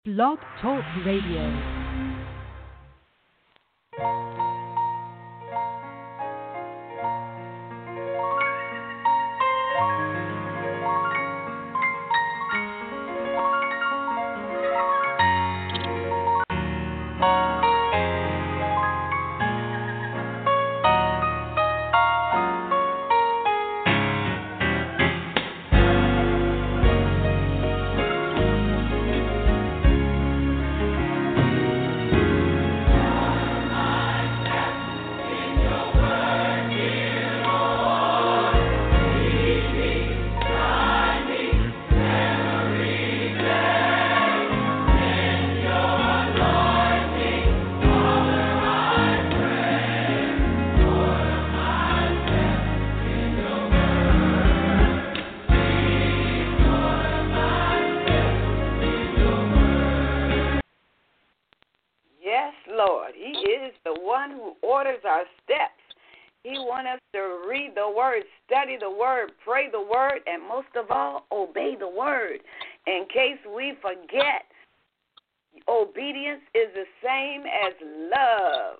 Blog Talk Radio. Study the word, pray the word, and most of all, obey the word. In case we forget, obedience is the same as love.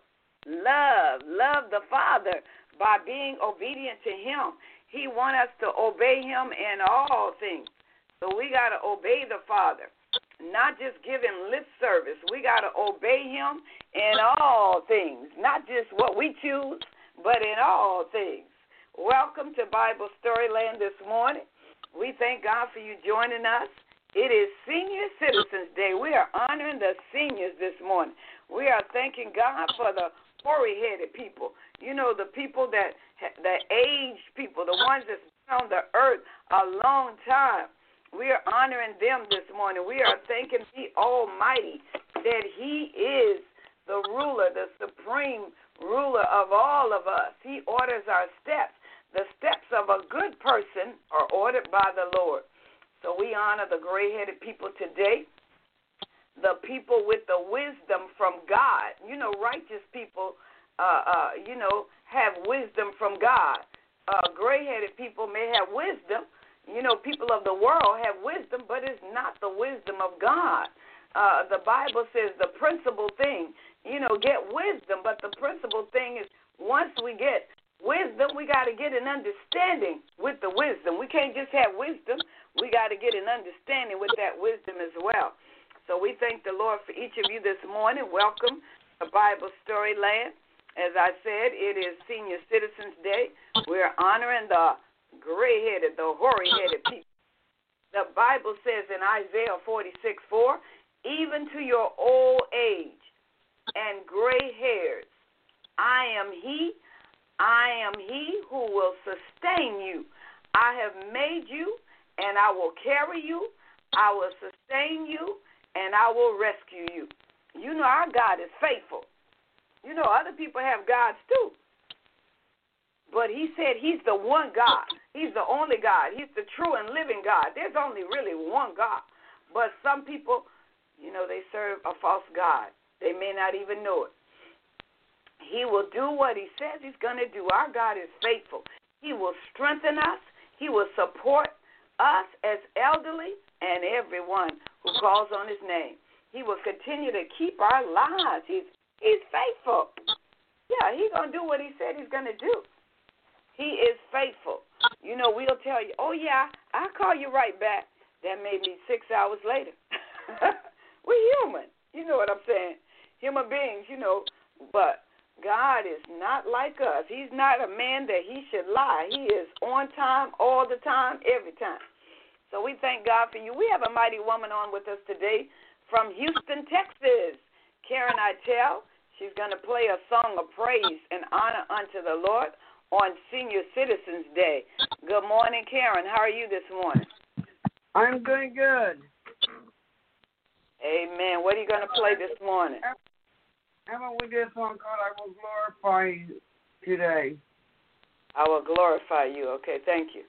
Love the Father by being obedient to Him. He wants us to obey Him in all things. So we got to obey the Father, not just give Him lip service. We got to obey Him in all things, not just what we choose, but in all things. Welcome to Bible Storyland this morning. We thank God for you joining us. It is Senior Citizens Day. We are honoring the seniors this morning. We are thanking God for the hoary-headed people. You know, the people the aged people, the ones that's been on the earth a long time. We are honoring them this morning. We are thanking the Almighty that He is the ruler, the supreme ruler of all of us. He orders our steps. The steps of a good person are ordered by the Lord. So we honor the gray-headed people today, the people with the wisdom from God. You know, righteous people, have wisdom from God. Gray-headed people may have wisdom. You know, people of the world have wisdom, but it's not the wisdom of God. The Bible says the principal thing, get wisdom, but the principal thing is once we get wisdom, we got to get an understanding with the wisdom. We can't just have wisdom. We got to get an understanding with that wisdom as well. So we thank the Lord for each of you this morning. Welcome to Bible Storyland. As I said, it is Senior Citizens Day. We're honoring the gray-headed, the hoary-headed people. The Bible says in Isaiah 46:4, even to your old age and gray hairs, I am He who will sustain you. I have made you, and I will carry you. I will sustain you, and I will rescue you. You know our God is faithful. You know other people have gods too. But He said He's the one God. He's the only God. He's the true and living God. There's only really one God. But some people, they serve a false God. They may not even know it. He will do what He says He's going to do. Our God is faithful. He will strengthen us. He will support us as elderly and everyone who calls on His name. He will continue to keep our lives. He's faithful. Yeah, He's going to do what He said He's going to do. He is faithful. We'll tell you, oh, yeah, I'll call you right back. That may be 6 hours later. We're human. You know what I'm saying? Human beings, but God is not like us. He's not a man that He should lie. He is on time, all the time, every time. So we thank God for you. We have a mighty woman on with us today from Houston, Texas, Karen Itel. She's going to play a song of praise and honor unto the Lord on Senior Citizens Day. Good morning, Karen. How are you this morning? I'm doing good. Amen. What are you going to play this morning? Emma, we did a song called I Will Glorify You today. I will glorify you. Okay, thank you.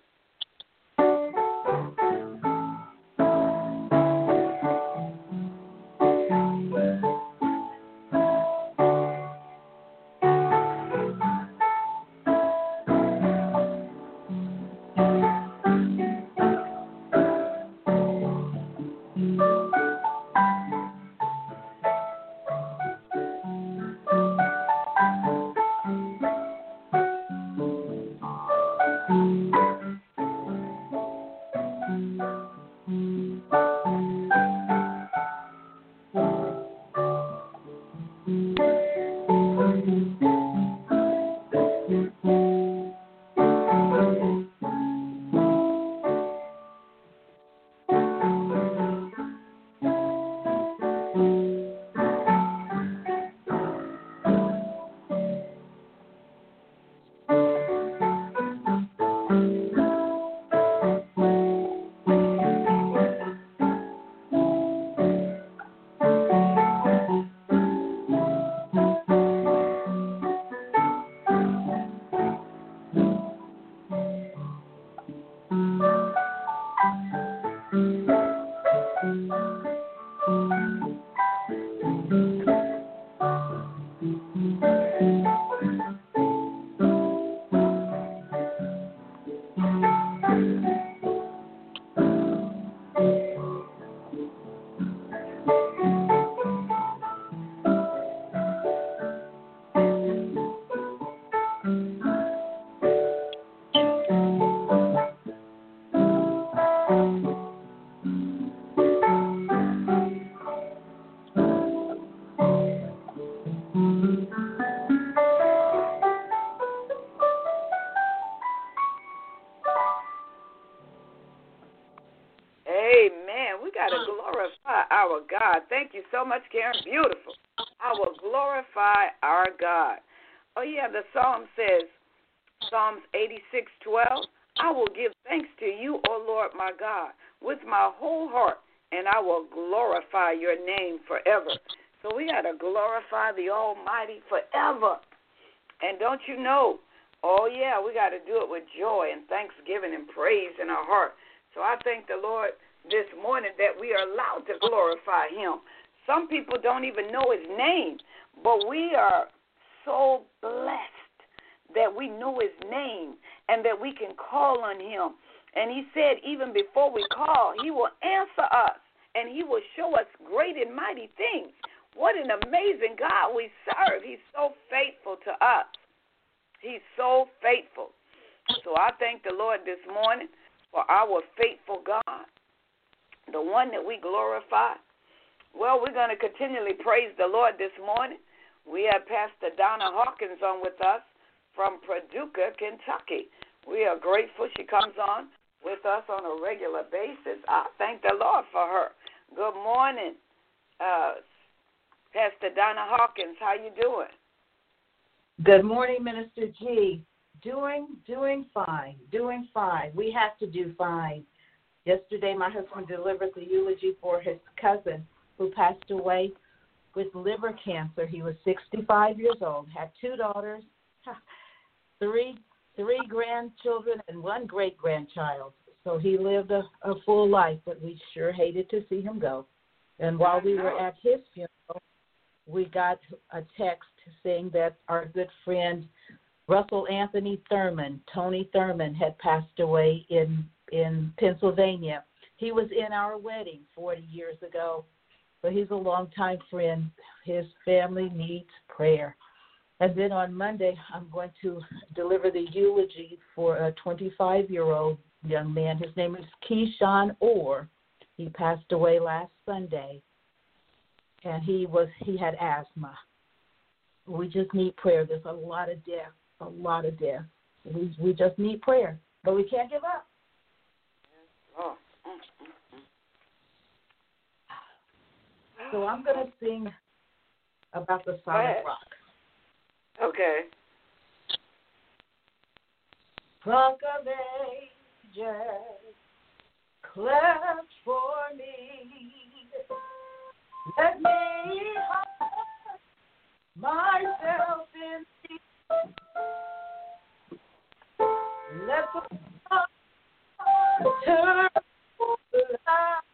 Thank you so much, Karen. Beautiful. I will glorify our God. Oh, yeah, the psalm says, Psalms 86:12, I will give thanks to you, O Lord my God, with my whole heart, and I will glorify your name forever. So we got to glorify the Almighty forever. And don't you know, oh, yeah, we got to do it with joy and thanksgiving and praise in our heart. So I thank the Lord this morning that we are allowed to glorify him. Some people don't even know his name, but we are so blessed that we know his name and that we can call on him. And he said even before we call, he will answer us and he will show us great and mighty things. What an amazing God we serve. He's so faithful to us. He's so faithful. So I thank the Lord this morning for our faithful God, the one that we glorify. Well, we're going to continually praise the Lord this morning. We have Pastor Donna Hawkins on with us from Paducah, Kentucky. We are grateful she comes on with us on a regular basis. I thank the Lord for her. Good morning, Pastor Donna Hawkins. How you doing? Good morning, Minister G. Doing fine. We have to do fine. Yesterday, my husband delivered the eulogy for his cousin who passed away with liver cancer. He was 65 years old, had 2 daughters, three grandchildren, and 1 great-grandchild. So he lived a full life, but we sure hated to see him go. And while we were at his funeral, we got a text saying that our good friend Russell Anthony Thurman, Tony Thurman, had passed away in Pennsylvania. He was in our wedding 40 years ago, but he's a longtime friend. His family needs prayer. And then on Monday, I'm going to deliver the eulogy for a 25-year-old young man. His name is Keyshawn Orr. He passed away last Sunday, and he had asthma. We just need prayer. There's a lot of death. We just need prayer, but we can't give up. Oh. So I'm going to sing about the Son of Rock. Okay. Rock of Ages, cleft for me. Let me hide myself in thee. Let the sun turn light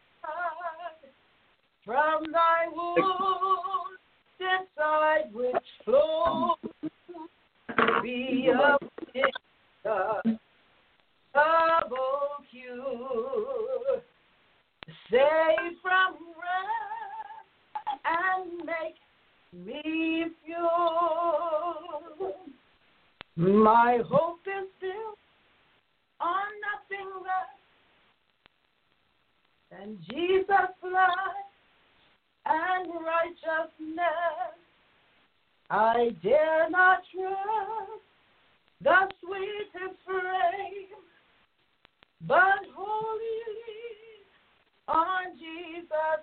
from thy wounded side, which flows be of the double cure, save from wrath and make me pure. My hope is built on nothing less than Jesus' life and righteousness. I dare not trust the sweetest frame, but wholly on Jesus'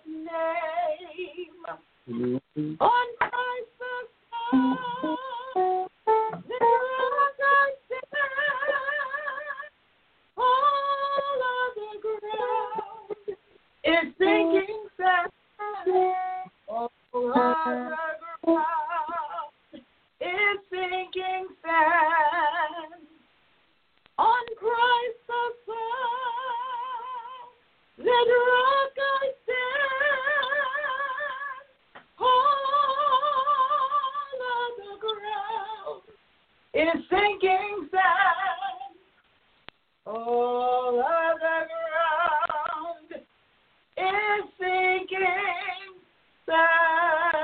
name. On Christ the Son, the rock I stand. All of the ground is sinking sand. All of the ground is sinking sand. On Christ the Son, the rock I stand. All of the ground is sinking sand. All of the ground is sinking sand.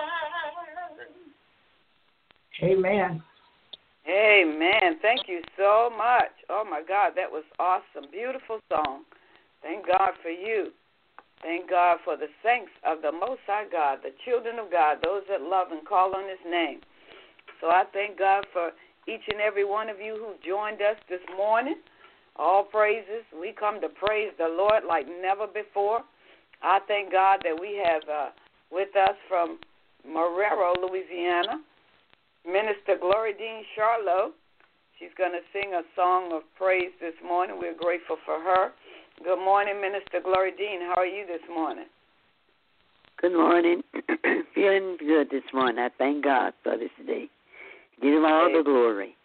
Amen. Amen. Thank you so much. Oh, my God, that was awesome. Beautiful song. Thank God for you. Thank God for the saints of the Most High God, the children of God, those that love and call on his name. So I thank God for each and every one of you who joined us this morning. All praises. We come to praise the Lord like never before. I thank God that we have with us from Marrero, Louisiana, Minister Glory Dean Charlo. She's going to sing a song of praise this morning. We're grateful for her. Good morning, Minister Glory Dean. How are you this morning? Good morning. Feeling good this morning. I thank God for this day. Give him all the glory.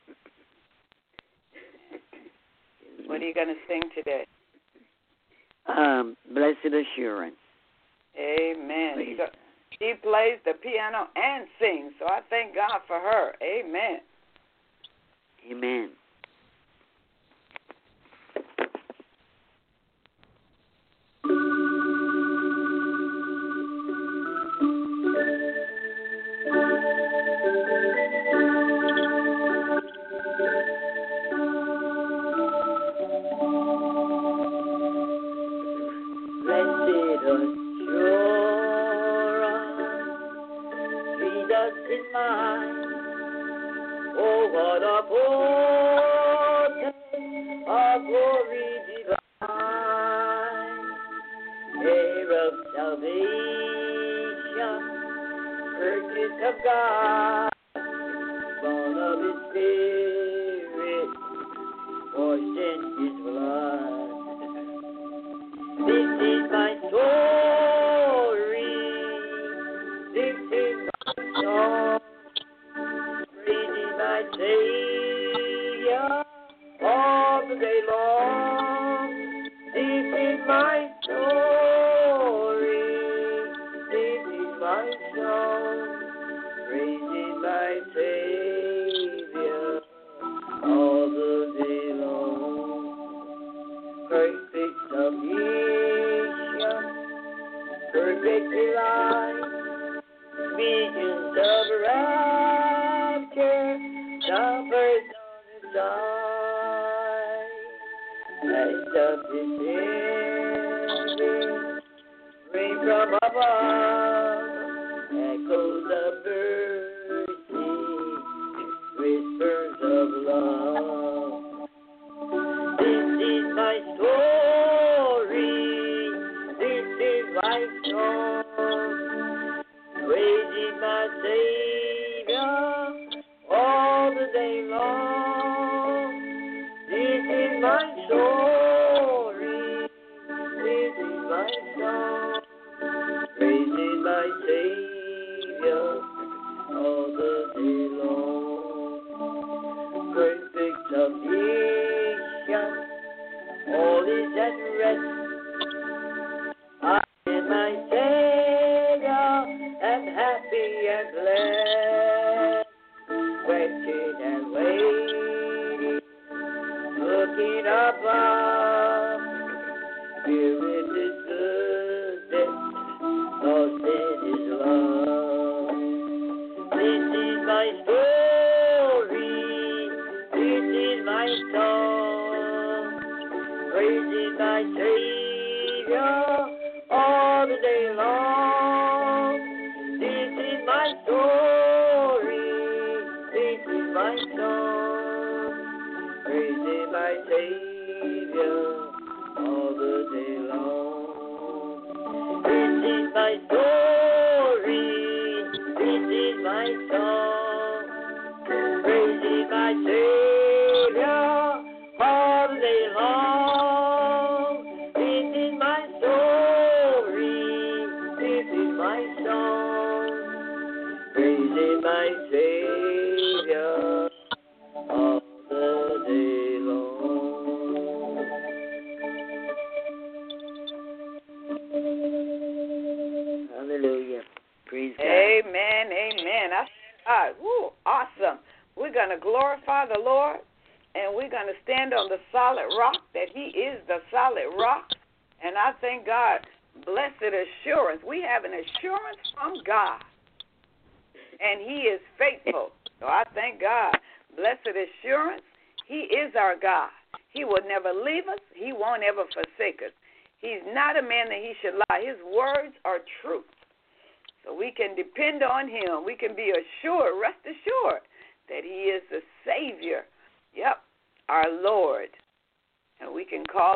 What are you going to sing today? Blessed Assurance. Amen. She plays the piano and sings, so I thank God for her. Amen. Amen.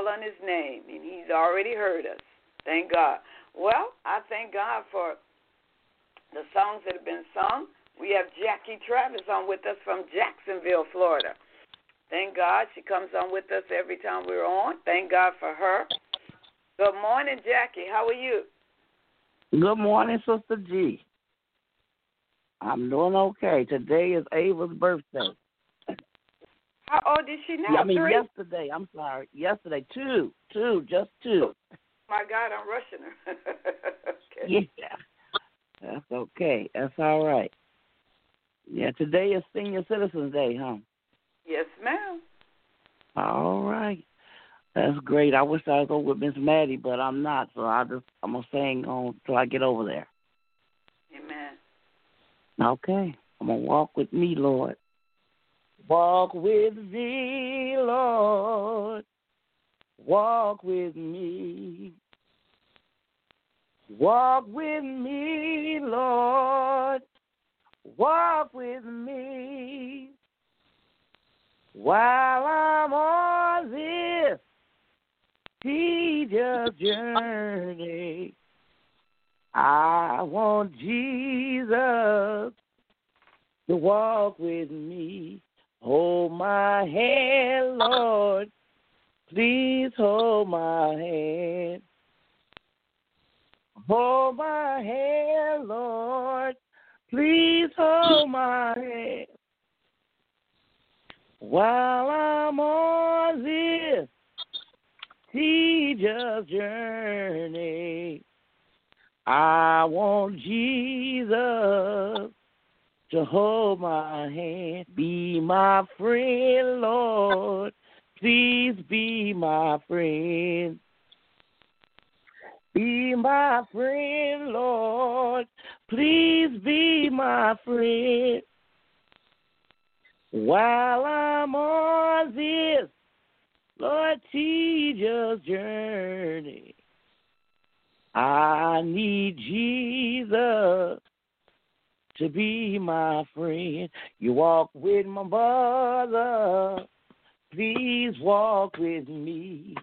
Thank God. Well, I thank God for the songs that have been sung. We have Jackie Travis on with us from Jacksonville, Florida. Thank God she comes on with us every time we're on. Thank God for her. Good morning, Jackie. How are you? Good morning, Sister G. I'm doing okay. Today is Ava's birthday. How old is she now? Yesterday. I'm sorry. Yesterday, two, just two. My God, I'm rushing her. Okay. Yeah, that's okay. That's all right. Yeah, today is Senior Citizens Day, huh? Yes, ma'am. All right. That's great. I wish I was over with Miss Maddie, but I'm not, so I'm gonna sing on till I get over there. Amen. Okay. I'm gonna walk with me, Lord. Walk with me, Lord. Walk with me. Walk with me, Lord. Walk with me. While I'm on this tedious journey, I want Jesus to walk with me. Hold my hand, Lord. Please hold my hand. Hold my hand, Lord. Please hold my hand. While I'm on this tedious journey, I want Jesus to hold my hand. Be my friend, Lord. Please be my friend. Be my friend, Lord. Please be my friend. While I'm on this, Lord, tedious journey, I need Jesus to be my friend. You walk with my mother, please walk with me.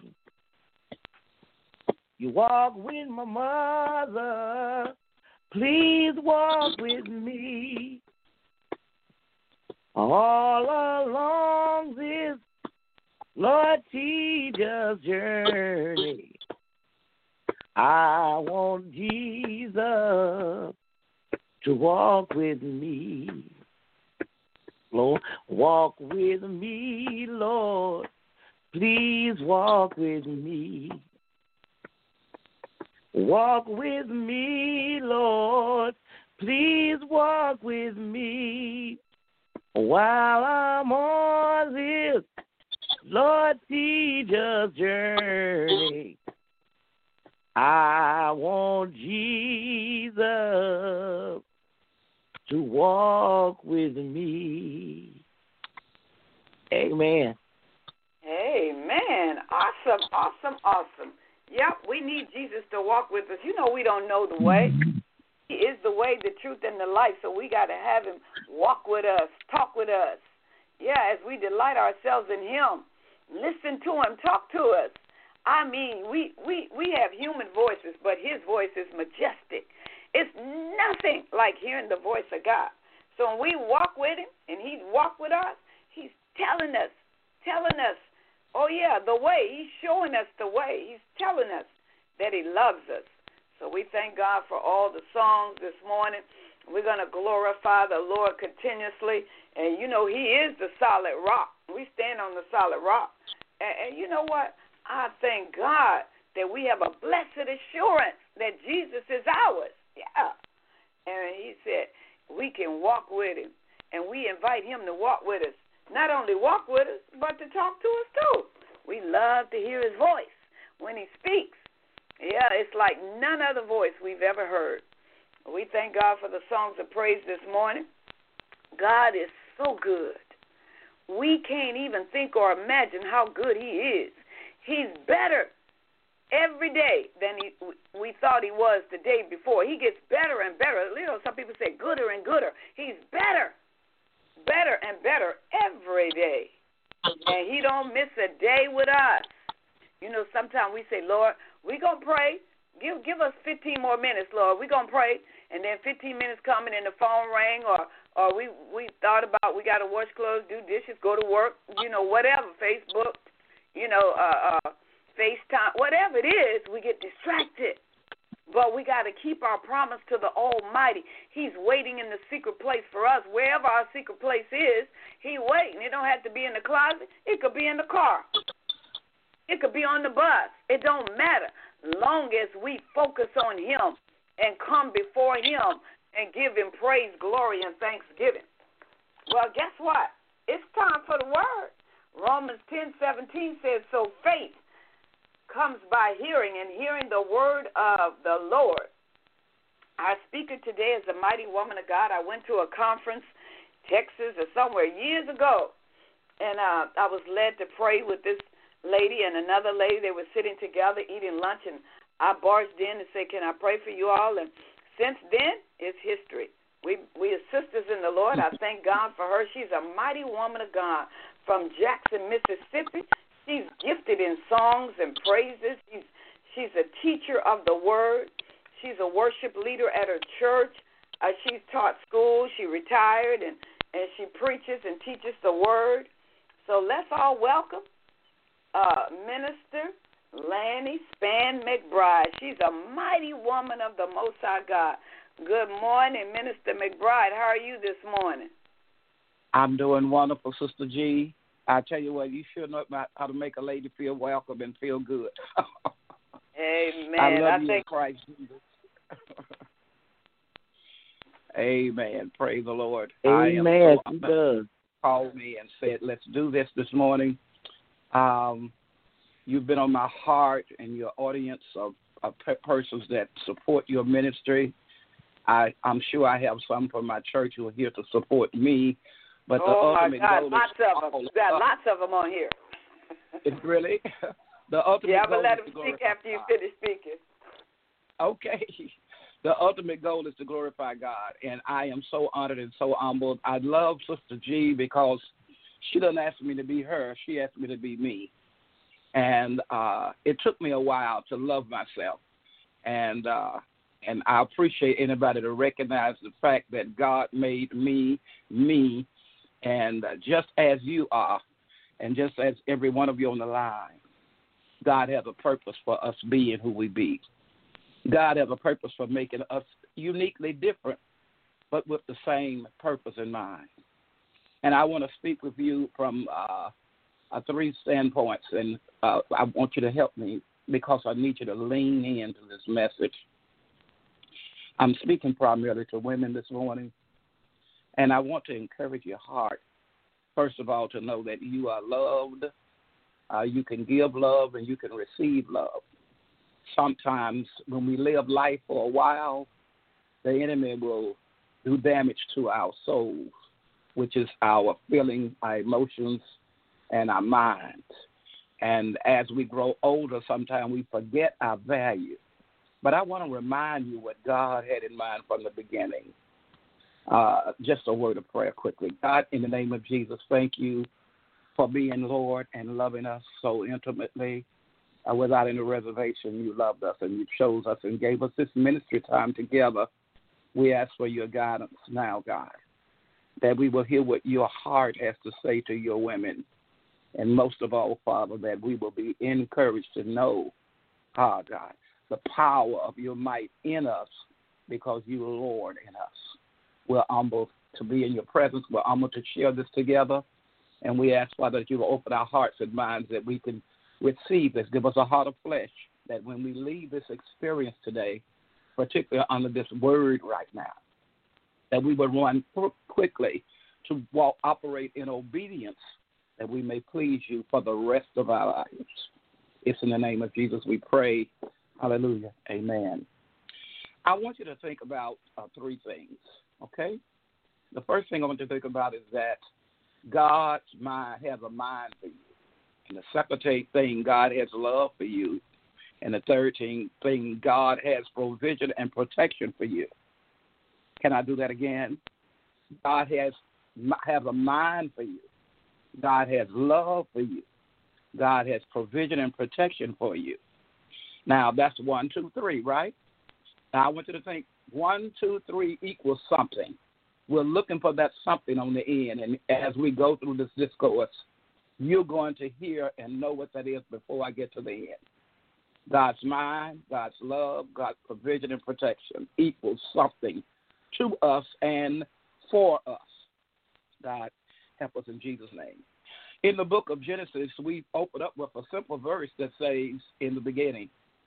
You walk with my mother, please walk with me. All along this, Lord, tedious journey, I want Jesus to walk with me. Lord, walk with me, Lord. Please walk with me. Walk with me, Lord. Please walk with me. While I'm on this, Lord, tedious journey, I want Jesus to walk with me. Amen. Amen. Awesome, awesome, awesome. Yep, we need Jesus to walk with us. You know we don't know the way. He is the way, the truth, and the life, so we got to have him walk with us, talk with us. Yeah, as we delight ourselves in him, listen to him, talk to us. I mean, we have human voices, but his voice is majestic. It's nothing like hearing the voice of God. So when we walk with him and he walk with us, he's telling us, oh, yeah, the way. He's showing us the way. He's telling us that he loves us. So we thank God for all the songs this morning. We're going to glorify the Lord continuously. And, you know, he is the solid rock. We stand on the solid rock. And you know what? I thank God that we have a blessed assurance that Jesus is ours. Yeah. And he said we can walk with him. And we invite him to walk with us. Not only walk with us, but to talk to us too. We love to hear his voice when he speaks. Yeah, it's like none other voice we've ever heard. We thank God for the songs of praise this morning. God is so good. We can't even think or imagine how good he is. He's better every day than we thought he was the day before. He gets better and better. You know, some people say gooder and gooder. He's better and better every day. And he don't miss a day with us. You know, sometimes we say, Lord, we're going to pray. Give us 15 more minutes, Lord. We're going to pray. and then 15 minutes coming and the phone rang, or we thought about we got to wash clothes, do dishes, go to work, whatever, Facebook, FaceTime, whatever it is, we get distracted. But we got to keep our promise to the Almighty. He's waiting in the secret place for us. Wherever our secret place is, He's waiting. It don't have to be in the closet. It could be in the car. It could be on the bus. It don't matter. Long as we focus on Him and come before Him and give Him praise, glory, and thanksgiving. Well, guess what? It's time for the Word. Romans 10:17 says, so faith comes by hearing, and hearing the word of the Lord. Our speaker today is a mighty woman of God. I went to a conference, Texas or somewhere years ago, and I was led to pray with this lady and another lady. They were sitting together eating lunch, and I barged in and said, can I pray for you all? And since then, it's history. We are sisters in the Lord. I thank God for her. She's a mighty woman of God from Jackson, Mississippi. She's gifted in songs and praises. She's a teacher of the word. She's a worship leader at her church. She's taught school. She retired, and she preaches and teaches the word. So let's all welcome Minister Lanny Spann McBride. She's a mighty woman of the Most High God. Good morning, Minister McBride. How are you this morning? I'm doing wonderful, Sister G. I tell you what, you sure know how to make a lady feel welcome and feel good. Amen. I love you in Christ Jesus. Amen. Praise the Lord. Amen. He does. Called me and said, let's do this morning. You've been on my heart and your audience of persons that support your ministry. I'm sure I have some from my church who are here to support me. But the ultimate goal is lots of them. You got lots of them on here. It's really? The ultimate I'm goal going to let is them to speak glorify after you God. finish speaking. Okay. The ultimate goal is to glorify God, and I am so honored and so humbled. I love Sister G because she doesn't ask me to be her. She asked me to be me. And it took me a while to love myself. And I appreciate anybody to recognize the fact that God made me, and just as you are, and just as every one of you on the line, God has a purpose for us being who we be. God has a purpose for making us uniquely different, but with the same purpose in mind. And I want to speak with you from 3 standpoints, and I want you to help me because I need you to lean into this message. I'm speaking primarily to women this morning, and I want to encourage your heart, first of all, to know that you are loved. You can give love and you can receive love. Sometimes when we live life for a while, the enemy will do damage to our souls, which is our feelings, our emotions, and our minds. And as we grow older, sometimes we forget our value. But I want to remind you what God had in mind from the beginning. Just a word of prayer quickly. God, in the name of Jesus, thank you for being Lord and loving us so intimately. Without any reservation, you loved us and you chose us and gave us this ministry time together. We ask for your guidance now, God, that we will hear what your heart has to say to your women. And most of all, Father, that we will be encouraged to know, God, the power of your might in us because you are Lord in us. We're humbled to be in your presence. We're humbled to share this together. And we ask, Father, that you will open our hearts and minds that we can receive this. Give us a heart of flesh that when we leave this experience today, particularly under this word right now, that we will run quickly to operate in obedience that we may please you for the rest of our lives. It's in the name of Jesus we pray. Hallelujah. Amen. I want you to think about 3 things, okay? The first thing I want you to think about is that God's mind has a mind for you. And the second thing, God has love for you. And the third thing, God has provision and protection for you. Can I do that again? God has a mind for you. God has love for you. God has provision and protection for you. Now, that's 1, 2, 3, right? Now, I want you to think 1, 2, 3 equals something. We're looking for that something on the end. And as we go through this discourse, you're going to hear and know what that is before I get to the end. God's mind, God's love, God's provision and protection equals something to us and for us. God, help us in Jesus' name. In the book of Genesis, we open up with a simple verse that says, in the beginning,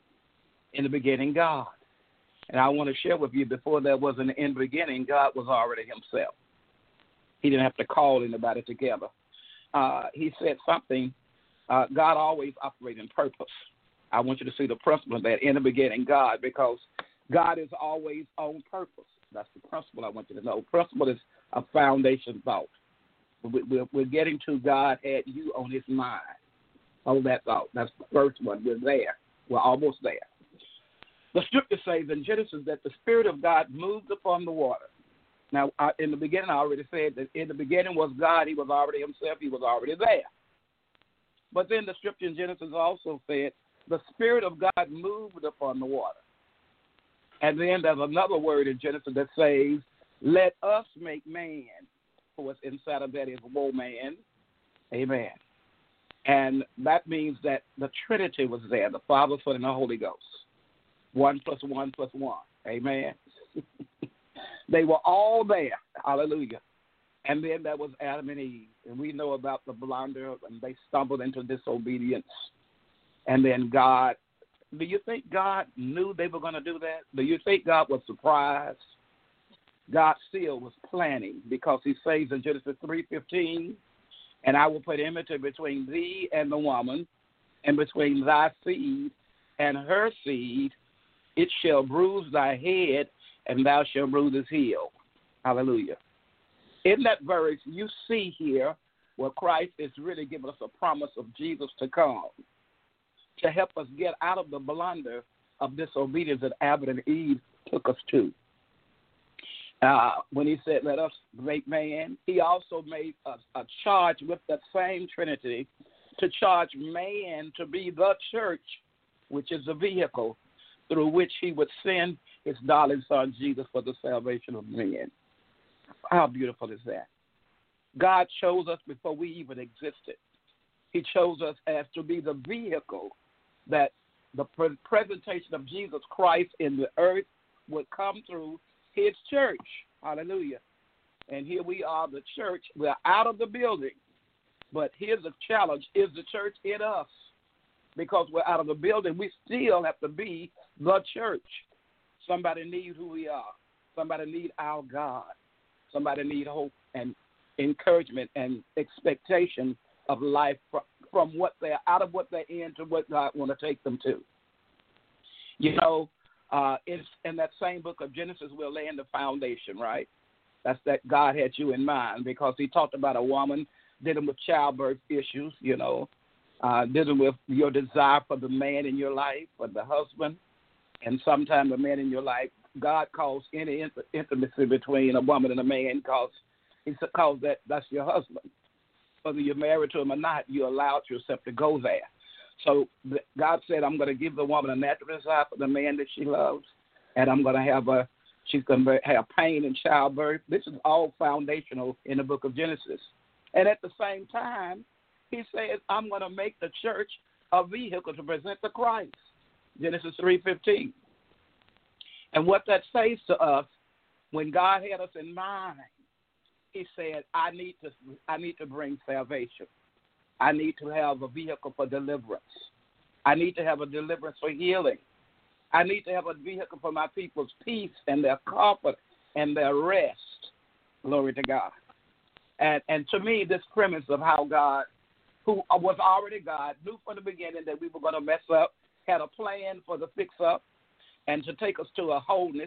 God. And I want to share with you, before there was an in the beginning, God was already himself. He didn't have to call anybody together. He said something, God always operates in purpose. I want you to see the principle of that, in the beginning, God, because God is always on purpose. That's the principle I want you to know. Principle is a foundation thought. We're getting to God had you on his mind. Oh, that thought. That's the first one. We're there. We're almost there. The scripture says in Genesis that the Spirit of God moved upon the water. Now, in the beginning, I already said that in the beginning was God. He was already himself. He was already there. But then the scripture in Genesis also said the Spirit of God moved upon the water. And then there's another word in Genesis that says, let us make man. For what's inside of that is woman. Amen. And that means that the Trinity was there, the Father, Son, and the Holy Ghost. 1 + 1 + 1. Amen. They were all there. Hallelujah. And then there was Adam and Eve. And we know about the blunder, and they stumbled into disobedience. And then God, do you think God knew they were going to do that? Do you think God was surprised? God still was planning, because he says in Genesis 3:15, and I will put enmity between thee and the woman, and between thy seed and her seed. It shall bruise thy head, and thou shalt bruise his heel. Hallelujah. In that verse, you see here where Christ is really giving us a promise of Jesus to come, to help us get out of the blunder of disobedience that Adam and Eve took us to. When he said, let us make man, he also made a charge with that same Trinity to charge man to be the church, which is the vehicle through which he would send his darling son Jesus for the salvation of men. How beautiful is that? God chose us before we even existed. He chose us as to be the vehicle that the presentation of Jesus Christ in the earth would come through his church. Hallelujah. And here we are, the church. We're out of the building. But here's the challenge. Is the church in us? Because we're out of the building, we still have to be the church. Somebody needs who we are. Somebody needs our God. Somebody needs hope and encouragement and expectation of life from what they're out of what they're in to what God want to take them to. You know, it's in that same book of Genesis, we're laying the foundation, right? That's that God had you in mind, because he talked about a woman dealing with childbirth issues, you know, dealing with your desire for the man in your life, for the husband, and sometimes the man in your life. God calls any intimacy between a woman and a man, because he calls that's your husband. Whether you're married to him or not, you allowed yourself to go there. So God said, I'm going to give the woman a natural desire for the man that she loves, and I'm going to have she's going to have pain in childbirth. This is all foundational in the book of Genesis. And at the same time, he says, I'm going to make the church a vehicle to present the Christ. Genesis 3:15. And what that says to us, when God had us in mind, he said, I need to bring salvation. I need to have a vehicle for deliverance. I need to have a deliverance for healing. I need to have a vehicle for my people's peace and their comfort and their rest. Glory to God. And to me, this premise of how God, who was already God, knew from the beginning that we were going to mess up, had a plan for the fix-up and to take us to a wholeness.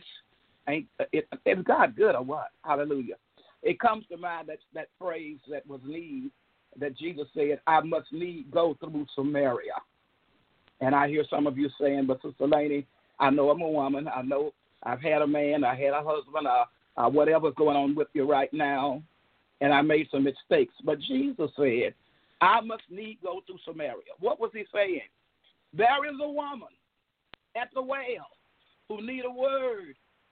Is God good or what? Hallelujah. It comes to mind that phrase that was need, that Jesus said, I must need go through Samaria. And I hear some of you saying, but Sister Laney, I know I'm a woman. I know I've had a man. I had a husband, whatever's going on with you right now, and I made some mistakes. But Jesus said, I must need go through Samaria. What was he saying? There is a woman at the well who need a word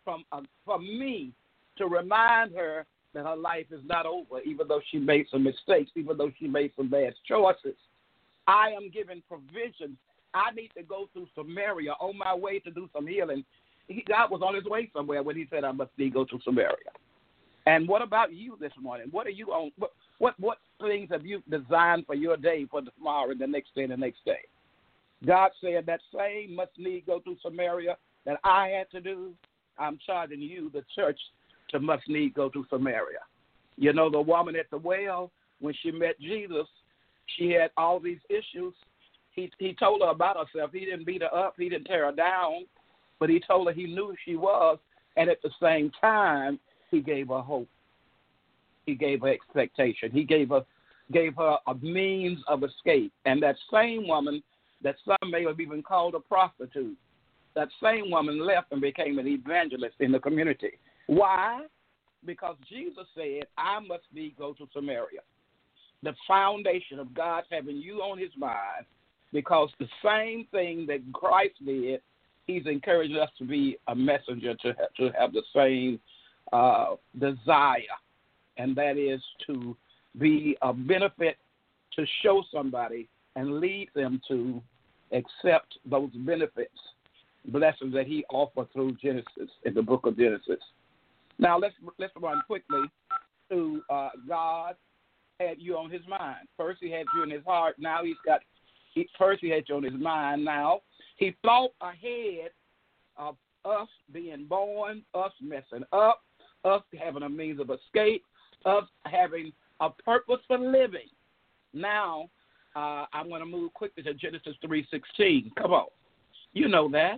from me to remind her that her life is not over, even though she made some mistakes, even though she made some bad choices. I am given provision. I need to go through Samaria on my way to do some healing. God was on his way somewhere when he said, I must need go to Samaria. And what about you this morning? What are you on? What things have you designed for your day, for tomorrow, and the next day, and the next day? God said that same must need go to Samaria that I had to do. I'm charging you, the church, to must need go to Samaria. You know, the woman at the well, when she met Jesus, she had all these issues. He told her about herself. He didn't beat her up. He didn't tear her down. But he told her he knew who she was. And at the same time, he gave her hope. He gave her expectation. He gave her a means of escape. And that same woman that some may have even called a prostitute, that same woman left and became an evangelist in the community. Why? Because Jesus said, I must need go to Samaria. The foundation of God having you on his mind, because the same thing that Christ did, he's encouraging us to be a messenger, to have the same desire, and that is to be a benefit, to show somebody and lead them to accept those benefits, blessings that he offered through Genesis, in the book of Genesis. Now, let's run quickly to God had you on his mind. First, he had you in his heart. Now, first he had you on his mind. Now, he thought ahead of us being born, us messing up, us having a means of escape, us having a purpose for living. Now, I'm going to move quickly to Genesis 3:16. Come on. You know that.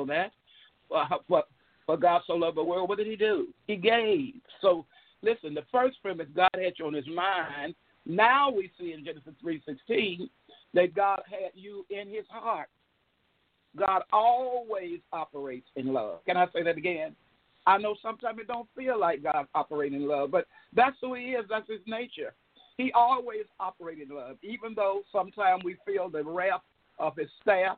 But God so loved the world, what did he do? He gave. So, listen, the first premise, God had you on his mind. Now we see in Genesis 3:16 that God had you in his heart. God always operates in love. Can I say that again? I know sometimes it don't feel like God operating in love, but that's who he is. That's his nature. He always operated in love, even though sometimes we feel the wrath of his staff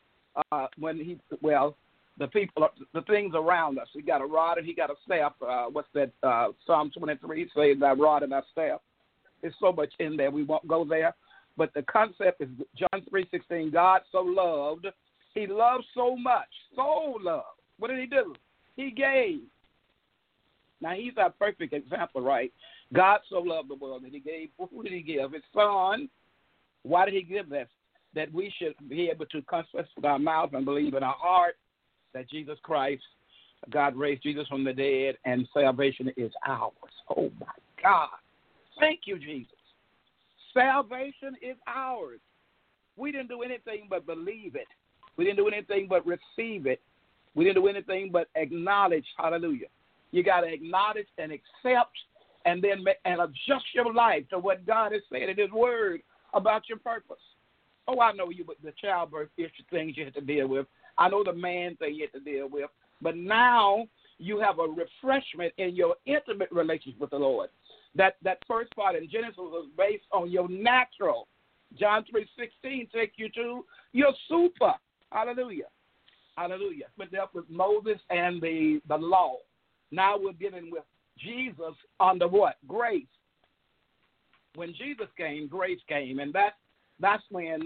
the people, the things around us. He got a rod and he got a staff. What's that? Psalm 23 says, thy rod and thy staff. There's so much in there. We won't go there. But the concept is John 3:16, God so loved. He loved so much. So loved. What did he do? He gave. Now, he's our perfect example, right? God so loved the world that he gave. Who did he give? His son. Why did he give this? That we should be able to confess with our mouth and believe in our heart that Jesus Christ, God raised Jesus from the dead, and salvation is ours. Oh, my God. Thank you, Jesus. Salvation is ours. We didn't do anything but believe it. We didn't do anything but receive it. We didn't do anything but acknowledge. Hallelujah. You got to acknowledge and accept and then adjust your life to what God has said in his word about your purpose. Oh, I know you, but the childbirth issue things you have to deal with. I know the man thing you have to deal with. But now you have a refreshment in your intimate relationship with the Lord. That first part in Genesis was based on your natural. John 3:16 takes you to your super. Hallelujah. Hallelujah. But dealt with Moses and the law. Now we're dealing with Jesus under what? Grace. When Jesus came, grace came. And that's when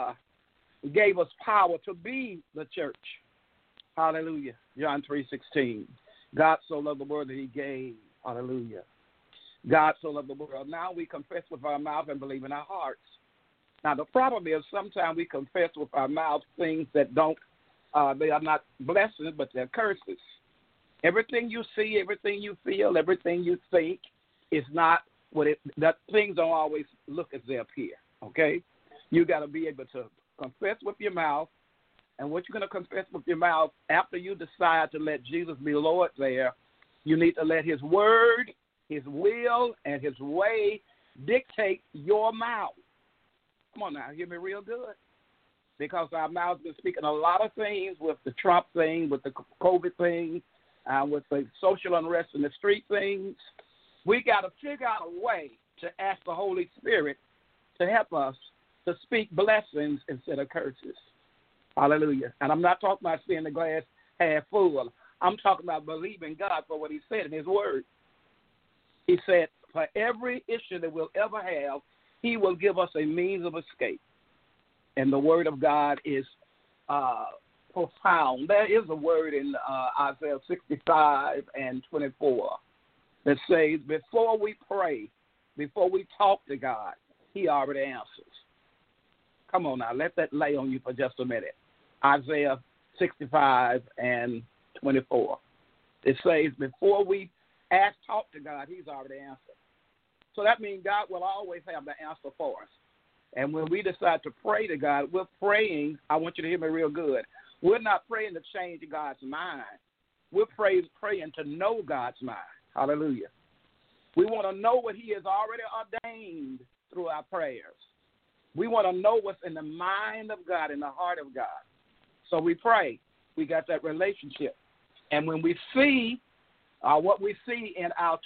he gave us power to be the church. Hallelujah. John 3:16. God so loved the world that he gave. Hallelujah. God so loved the world. Now we confess with our mouth and believe in our hearts. Now the problem is sometimes we confess with our mouth things that they are not blessings, but they're curses. Everything you see, everything you feel, everything you think is not that things don't always look as they appear. Okay? You got to be able to confess with your mouth. And what you're going to confess with your mouth, after you decide to let Jesus be Lord there, you need to let his word, his will, and his way dictate your mouth. Come on now, hear me real good. Because our mouth's been speaking a lot of things with the Trump thing, with the COVID thing, with the social unrest in the street things. We got to figure out a way to ask the Holy Spirit to help us to speak blessings instead of curses. Hallelujah. And I'm not talking about seeing the glass half full. I'm talking about believing God for what he said in his word. He said, for every issue that we'll ever have, he will give us a means of escape. And the word of God is profound. There is a word in Isaiah 65 and 24 that says, before we pray, before we talk to God, he already answers. Come on now, let that lay on you for just a minute. Isaiah 65 and 24. It says, before we talk to God, he's already answered. So that means God will always have the answer for us. And when we decide to pray to God, we're praying, I want you to hear me real good, we're not praying to change God's mind. We're praying to know God's mind. Hallelujah. We want to know what he has already ordained through our prayers. We want to know what's in the mind of God, in the heart of God. So we pray. We got that relationship. And when we see what we see in our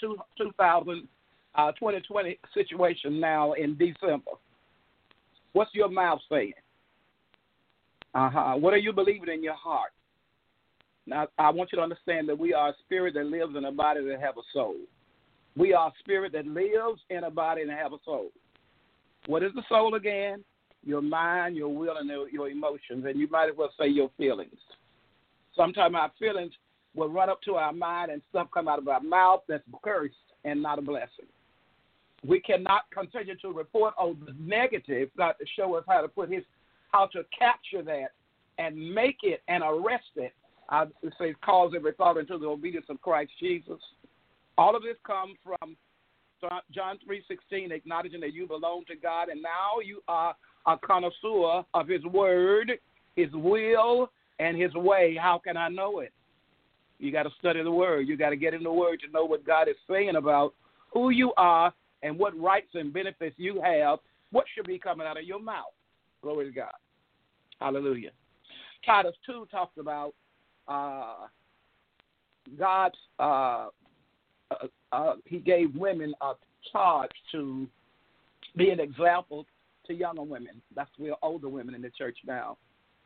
2020 situation now in December, what's your mouth saying? What are you believing in your heart? Now, I want you to understand that we are a spirit that lives in a body that have a soul. We are a spirit that lives in a body and have a soul. What is the soul again? Your mind, your will, and your emotions. And you might as well say your feelings. Sometimes our feelings will run up to our mind and stuff come out of our mouth that's cursed and not a blessing. We cannot continue to report on the negative, God to show us how to capture that and make it and arrest it. I say cause every thought into the obedience of Christ Jesus. All of this comes from John 3:16, acknowledging that you belong to God, and now you are a connoisseur of his word, his will, and his way. How can I know it? You got to study the word. You got to get in the word to know what God is saying about who you are and what rights and benefits you have, what should be coming out of your mouth. Glory to God. Hallelujah. Titus 2 talks about God's, he gave women a charge to be an example to younger women. That's we're older women in the church now.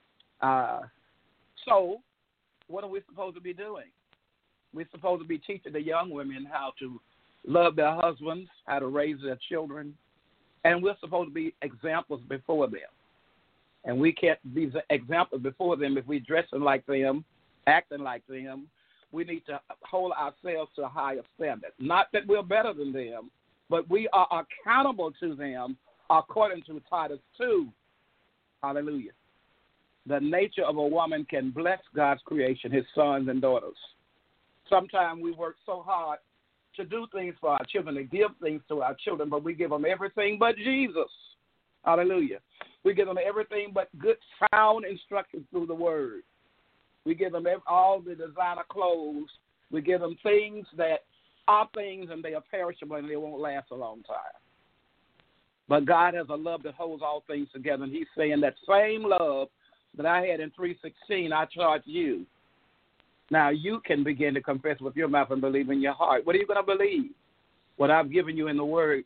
So what are we supposed to be doing? We're supposed to be teaching the young women how to love their husbands, how to raise their children, and we're supposed to be examples before them. And we can't be examples before them if we're dressing like them, acting like them. We need to hold ourselves to a higher standard. Not that we're better than them, but we are accountable to them according to Titus 2. Hallelujah. The nature of a woman can bless God's creation, his sons and daughters. Sometimes we work so hard to do things for our children, to give things to our children, but we give them everything but Jesus. Hallelujah. We give them everything but good, sound instruction through the word. We give them all the designer clothes. We give them things that are things and they are perishable and they won't last a long time. But God has a love that holds all things together, and he's saying that same love that I had in 3:16, I charge you. Now you can begin to confess with your mouth and believe in your heart. What are you going to believe? What I've given you in the word.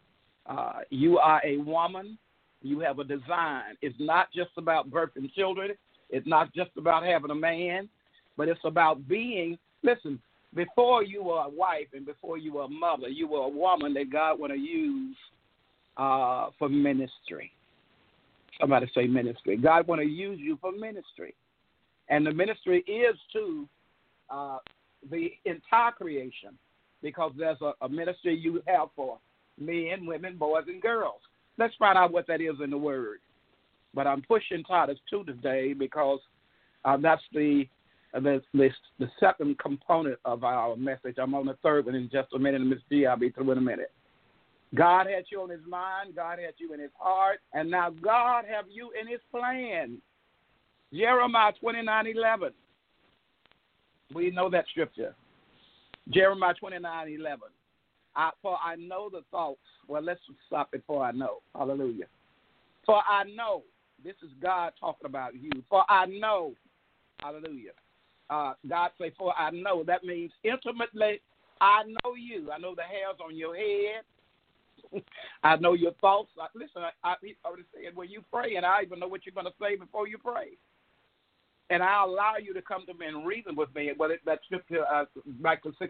You are a woman. You have a design. It's not just about birthing children. It's not just about having a man, but it's about being, listen, before you were a wife and before you were a mother, you were a woman that God want to use for ministry. Somebody say ministry. God want to use you for ministry. And the ministry is to the entire creation, because there's a ministry you have for men, women, boys, and girls. Let's find out what that is in the Word. But I'm pushing Titus 2 today because that's the second component of our message. I'm on the third one in just a minute, and Ms. G, I'll be through in a minute. God had you on his mind. God had you in his heart. And now God have you in his plan. Jeremiah 29:11. We know that scripture. Jeremiah 29:11. For I know the thoughts. Well, let's stop it. For I know. Hallelujah. For I know. This is God talking about you. For I know. Hallelujah. God say, for I know. That means intimately, I know you. I know the hairs on your head. I know your thoughts. Listen, I already said when you pray, and I even know what you're going to say before you pray. and I allow you to come to me and reason with me. Well, that scripture, back to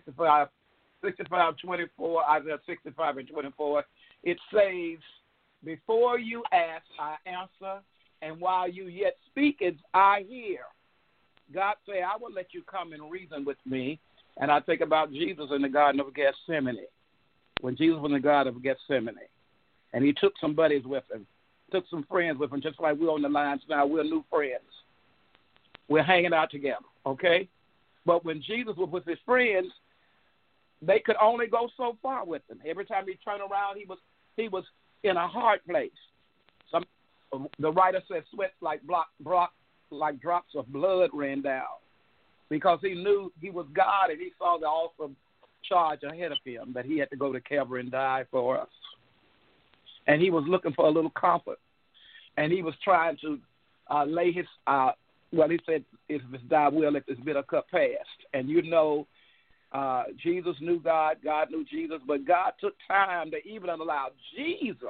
65:24, Isaiah 65:24, it says, before you ask, I answer, and while you yet speakest, I hear. God say, I will let you come and reason with me. And I think about Jesus in the Garden of Gethsemane. When Jesus was in the Garden of Gethsemane, and he took some buddies with him, took some friends with him, just like we're on the lines now. We're new friends. We're hanging out together, okay? But when Jesus was with his friends, they could only go so far with him. Every time he turned around, he was in a hard place. The writer said sweat like drops of blood ran down, because he knew he was God, and he saw the awesome charge ahead of him that he had to go to Calvary and die for us. And he was looking for a little comfort, and he was trying to lay his he said, if it's thy will, let this bitter cup pass. And Jesus knew God, God knew Jesus, but God took time to even allow Jesus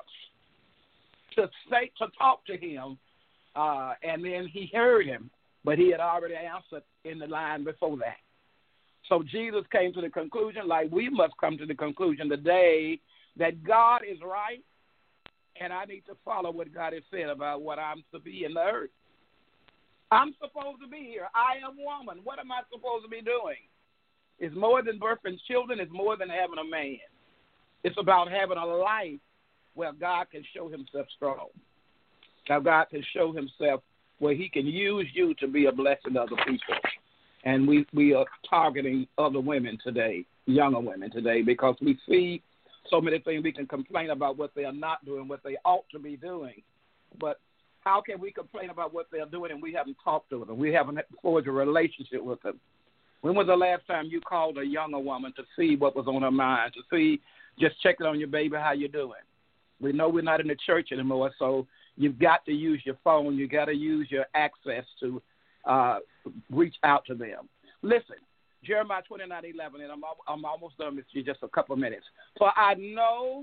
to talk to him, and then he heard him, but he had already answered in the line before that. So Jesus came to the conclusion, like we must come to the conclusion today, that God is right, and I need to follow what God has said about what I'm to be in the earth. I'm supposed to be here. I am woman. What am I supposed to be doing? It's more than birthing children. It's more than having a man. It's about having a life where God can show himself strong. Now God can show himself where he can use you to be a blessing to other people. And we are targeting other women today, younger women today, because we see so many things. We can complain about what they are not doing, what they ought to be doing. But how can we complain about what they're doing and we haven't talked to them? We haven't forged a relationship with them. When was the last time you called a younger woman to see what was on her mind, to see, just checking on your baby, how you doing? We know we're not in the church anymore, so you've got to use your phone. You got to use your access to reach out to them. Listen, Jeremiah 29:11, and I'm almost done with you, just a couple of minutes. For I know,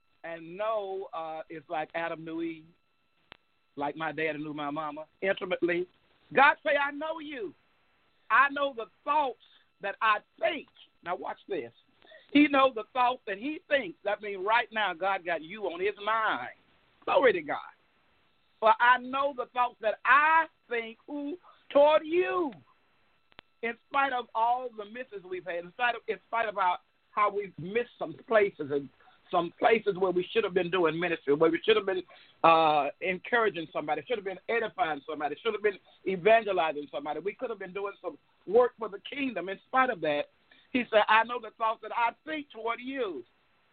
it's like Adam knew Eve, like my dad knew my mama, intimately. God say, I know you. I know the thoughts that I think. Now watch this. He knows the thoughts that he thinks. That means right now God got you on his mind. Glory to God. For I know the thoughts that I think toward you. In spite of all the misses we've had, in spite of how we've missed some places, and some places where we should have been doing ministry, where we should have been encouraging somebody, should have been edifying somebody, should have been evangelizing somebody. We could have been doing some work for the kingdom. In spite of that, he said, I know the thoughts that I think toward you.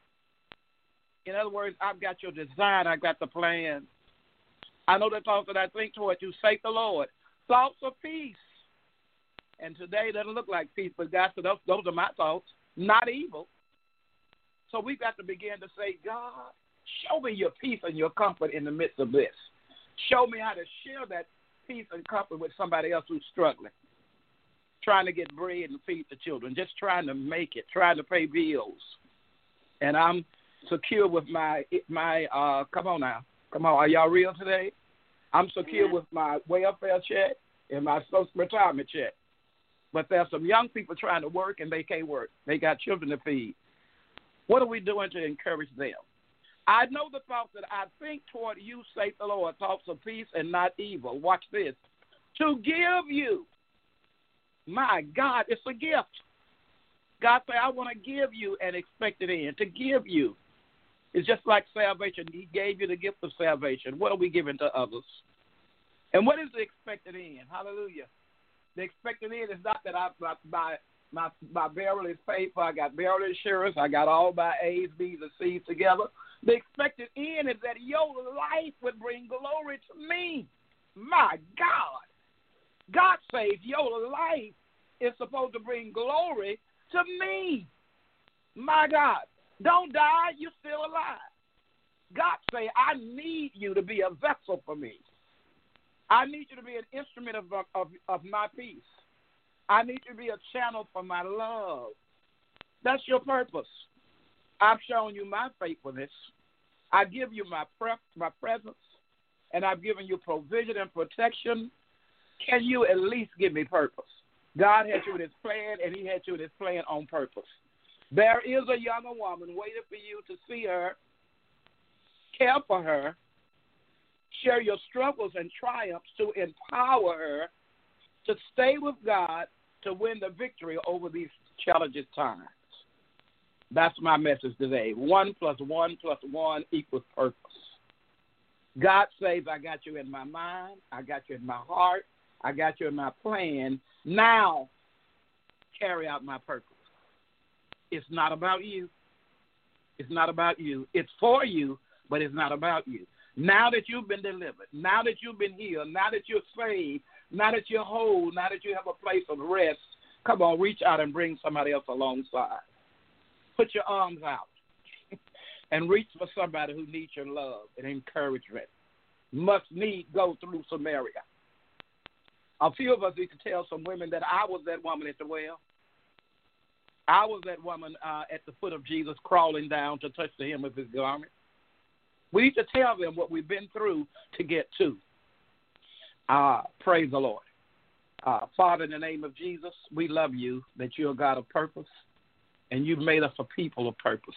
In other words, I've got your design. I've got the plan. I know the thoughts that I think toward you, say the Lord. Thoughts of peace. And today it doesn't look like peace, but God said, those are my thoughts, not evil. So we've got to begin to say, God, show me your peace and your comfort in the midst of this. Show me how to share that peace and comfort with somebody else who's struggling, trying to get bread and feed the children, just trying to make it, trying to pay bills. And I'm secure with my come on now. Come on, are y'all real today? I'm secure with my welfare check and my social retirement check. But there's some young people trying to work and they can't work. They got children to feed. What are we doing to encourage them? I know the thoughts that I think toward you, say the Lord, thoughts of peace and not evil. Watch this. To give you. My God, it's a gift. God said, I want to give you an expected end. To give you. It's just like salvation. He gave you the gift of salvation. What are we giving to others? And what is the expected end? Hallelujah. The expected end is not that my burial is paid for. I got burial insurance. I got all my A's, B's, and C's together. The expected end is that your life would bring glory to me. My God. God says your life is supposed to bring glory to me. My God. Don't die. You're still alive. God say, I need you to be a vessel for me. I need you to be an instrument of my peace. I need you to be a channel for my love. That's your purpose. I've shown you my faithfulness. I give you my presence, and I've given you provision and protection. Can you at least give me purpose? God had you in his plan, and he had you in his plan on purpose. There is a younger woman waiting for you to see her, care for her, share your struggles and triumphs, to empower her to stay with God to win the victory over these challenging times. That's my message today. 1 + 1 + 1 equals purpose. God says, I got you in my mind, I got you in my heart, I got you in my plan. Now, carry out my purpose. It's not about you. It's not about you. It's for you, but it's not about you. Now that you've been delivered, now that you've been healed, now that you're saved, now that you're whole, now that you have a place of rest, come on, reach out and bring somebody else alongside. Put your arms out and reach for somebody who needs your love and encouragement. Must need go through Samaria. A few of us need to tell some women that I was that woman at the well. I was that woman at the foot of Jesus crawling down to touch the hem of his garment. We need to tell them what we've been through to get to. Praise the Lord. Father, in the name of Jesus, we love you that you're a God of purpose, and you've made us a people of purpose.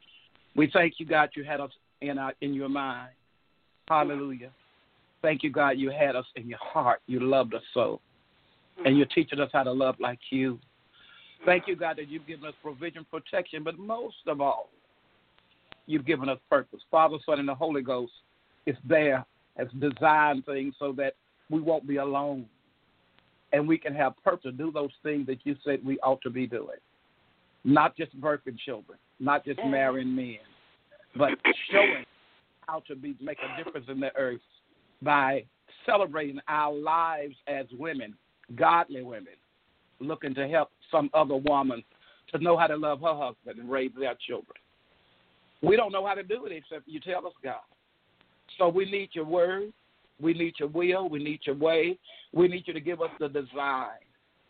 We thank you, God, you had us in your mind. Hallelujah. Thank you, God, you had us in your heart. You loved us so. And you're teaching us how to love like you. Thank you, God, that you've given us provision, protection, but most of all, you've given us purpose. Father, Son, and the Holy Ghost is there as designed things so that we won't be alone. And we can have purpose to do those things that you said we ought to be doing. Not just birthing children, not just marrying men, but showing how to make a difference in the earth by celebrating our lives as women, godly women, looking to help some other woman to know how to love her husband and raise their children. We don't know how to do it except you tell us, God. So we need your word. We need your will. We need your way. We need you to give us the design.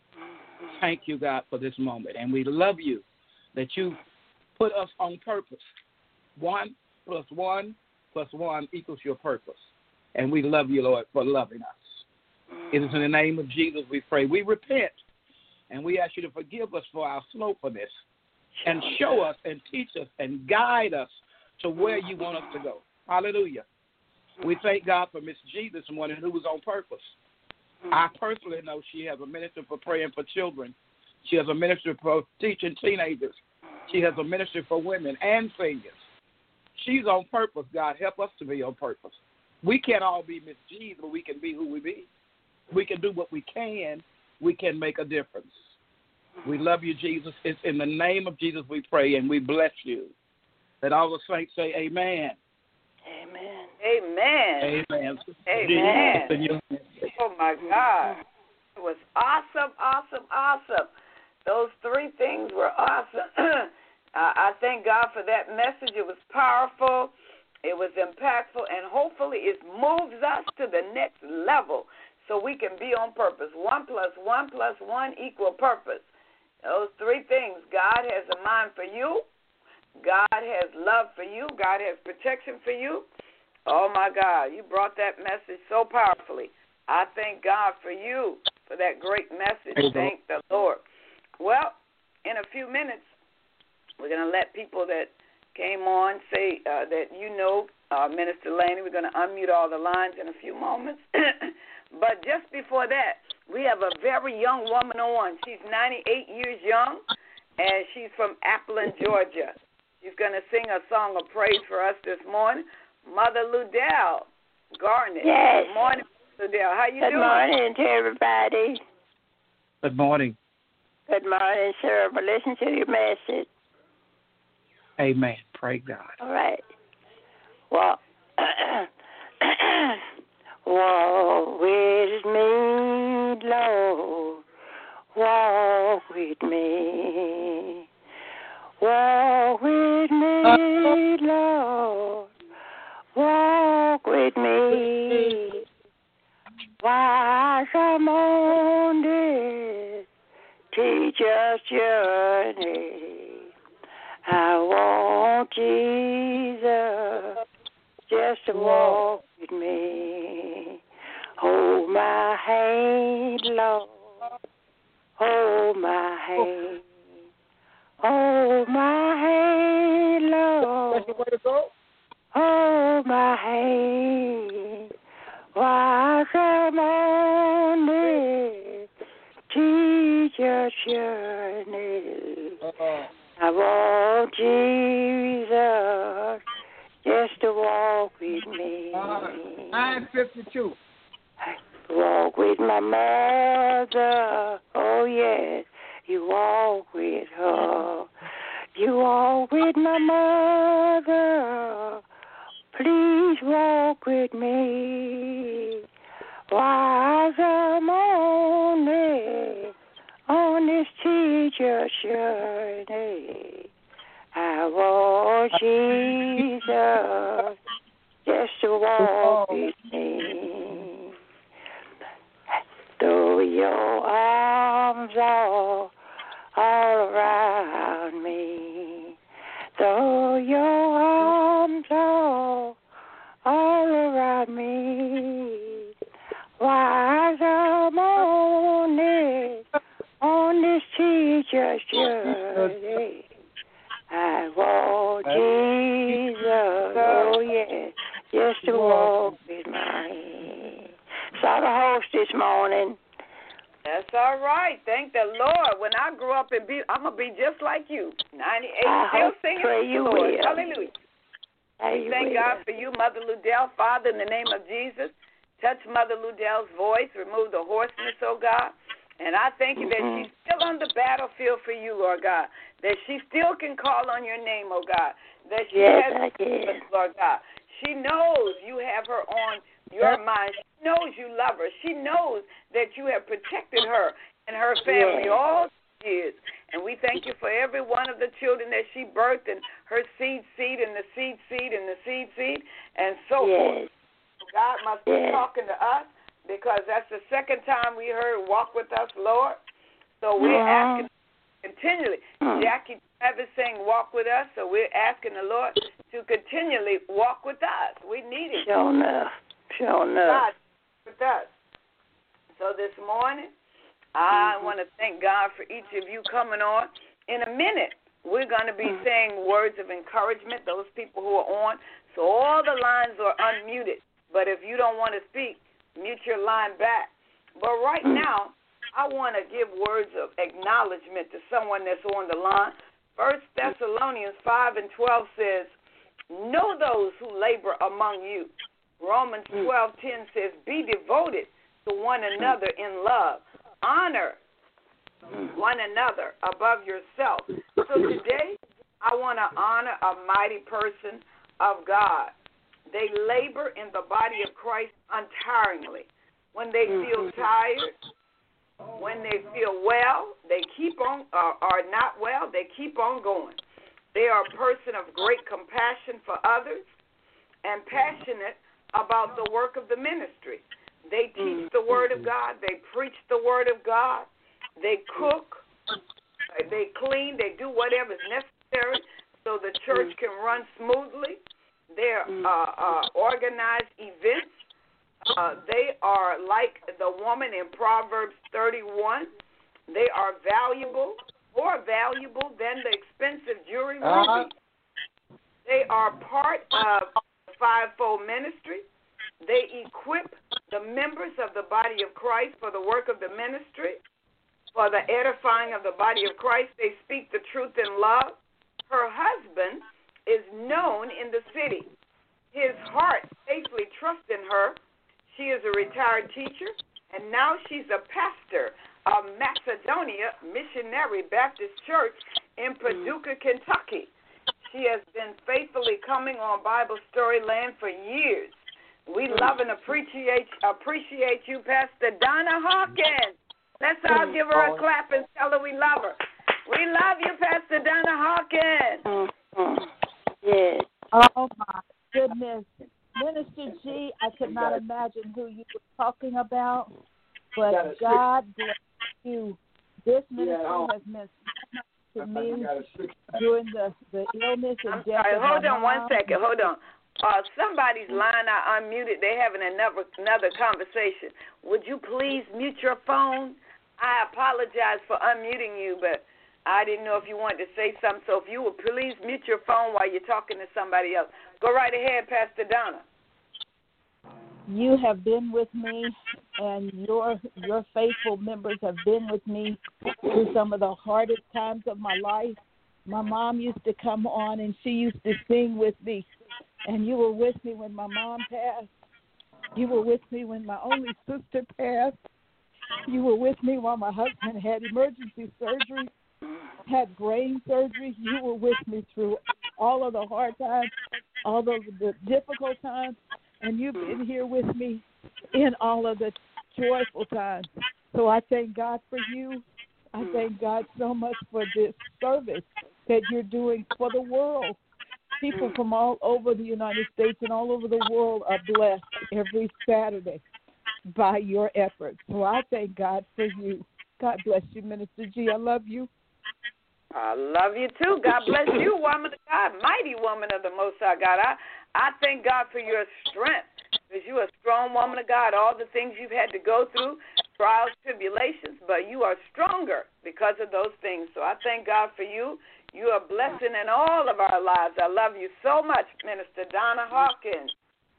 Thank you, God, for this moment. And we love you that you put us on purpose. 1 + 1 + 1 equals your purpose. And we love you, Lord, for loving us. It is in the name of Jesus we pray. We repent, and we ask you to forgive us for our slothfulness and show us and teach us and guide us to where you want us to go. Hallelujah. We thank God for Miss G this morning, who was on purpose. I personally know she has a ministry for praying for children. She has a ministry for teaching teenagers. She has a ministry for women and seniors. She's on purpose. God, help us to be on purpose. We can't all be Miss G's, but we can be who we be. We can do what we can. We can make a difference. We love you, Jesus. It's in the name of Jesus we pray, and we bless you. Let all the saints say amen. Amen. Amen. Amen. Amen. Oh, my God. It was awesome, awesome, awesome. Those 3 things were awesome. I thank God for that message. It was powerful. It was impactful, and hopefully it moves us to the next level so we can be on purpose. 1 + 1 + 1 equal purpose. Those 3 things. God has a mind for you. God has love for you. God has protection for you. Oh, my God. You brought that message so powerfully. I thank God for you for that great message. Thank the Lord. Well, in a few minutes, we're going to let people that came on say that Minister Laney. We're going to unmute all the lines in a few moments. But just before that, we have a very young woman on. She's 98 years young, and she's from Appleton, Georgia. She's going to sing a song of praise for us this morning. Mother Ludell Garnett. Yes. Good morning, Ludell. How you doing? Good morning to everybody. Good morning. Good morning, sir. But listen to your message. Amen. Praise God. All right. Well, walk with me, Lord. Walk with me. Walk with me, Lord. Walk with me. While I'm on this teacher's journey, I want Jesus just to walk with me. Hold my hand the way to go. Oh, my hand, while I'm on this Jesus journey. I want Jesus just to walk with me. 9:52. Walk with my mother, oh yes, you walk with her. You walk with my mother, please walk with me. While I'm on this teacher's journey, I want Jesus just to walk with me. Throw your arms all around me. Throw your arms all around me. While I'm on this teacher's journey, I want Jesus, oh yeah, just to walk with me. Saw the host this morning. That's all right. Thank the Lord. When I grow up and I'm going to be just like you. 98, still singing for the Lord. Will. Hallelujah. Thank God for you, Mother Ludell. Father, in the name of Jesus, touch Mother Ludell's voice. Remove the hoarseness, oh God. And I thank you that she's still on the battlefield for you, Lord God. That she still can call on your name, oh God. That she has, Lord God. She knows you have her on your mind. She knows you love her. She knows that you have protected her and her family all these years. And we thank you for every one of the children that she birthed and her seed and the seed and the seed and so forth. God must be talking to us because that's the second time we heard walk with us, Lord. So we're asking continually. Jackie Travis saying walk with us, so we're asking the Lord to continually walk with us. We need it. Sure enough. God with us. So this morning, I want to thank God for each of you coming on. In a minute, we're going to be saying words of encouragement, those people who are on. So all the lines are unmuted. But if you don't want to speak, mute your line back. But right now, I want to give words of acknowledgement to someone that's on the line. 1 Thessalonians 5:12 says, know those who labor among you. Romans 12:10 says, be devoted to one another in love. Honor one another above yourself. So today, I want to honor a mighty person of God. They labor in the body of Christ untiringly. When they feel tired, when they feel well, they keep on, are not well, they keep on going. They are a person of great compassion for others and passionate about the work of the ministry. They teach the Word of God. They preach the Word of God. They cook. They clean. They do whatever is necessary so the church can run smoothly. They organize events. They are like the woman in Proverbs 31. They are valuable, more valuable than the expensive jewelry ruby. They are part of the fivefold ministry. They equip the members of the body of Christ for the work of the ministry, for the edifying of the body of Christ. They speak the truth in love. Her husband is known in the city. His heart safely trusts in her. She is a retired teacher, and now she's a pastor of Macedonia Missionary Baptist Church in Paducah, Kentucky. She has been faithfully coming on Bible Storyland for years. We love and appreciate you, Pastor Donna Hawkins. Let's all give her a clap and tell her we love her. We love you, Pastor Donna Hawkins. Yes. Oh, my goodness. Minister G, I could not imagine who you were talking about, but God bless you. This ministry has meant so much to me during the illness and death of my hold on mom. 1 second. Hold on. Somebody's line I unmuted. They're having another conversation. Would you please mute your phone? I apologize for unmuting you, but I didn't know if you wanted to say something, so if you would please mute your phone while you're talking to somebody else. Go right ahead, Pastor Donna. You have been with me, and your faithful members have been with me through some of the hardest times of my life. My mom used to come on, and she used to sing with me, and you were with me when my mom passed. You were with me when my only sister passed. You were with me while my husband had emergency surgery, had brain surgery. You were with me through all of the hard times, all of the difficult times, and you've been here with me in all of the joyful times. So I thank God for you. I thank God so much for this service that you're doing for the world. People from all over the United States and all over the world are blessed every Saturday by your efforts. So I thank God for you. God bless you, Minister G. I love you. I love you too. God bless you, woman of God, mighty woman of the Most High God. I thank God for your strength, because you're a strong woman of God. All the things you've had to go through, trials, tribulations, but you are stronger because of those things. So I thank God for you. You are a blessing in all of our lives. I love you so much, Minister Donna Hawkins.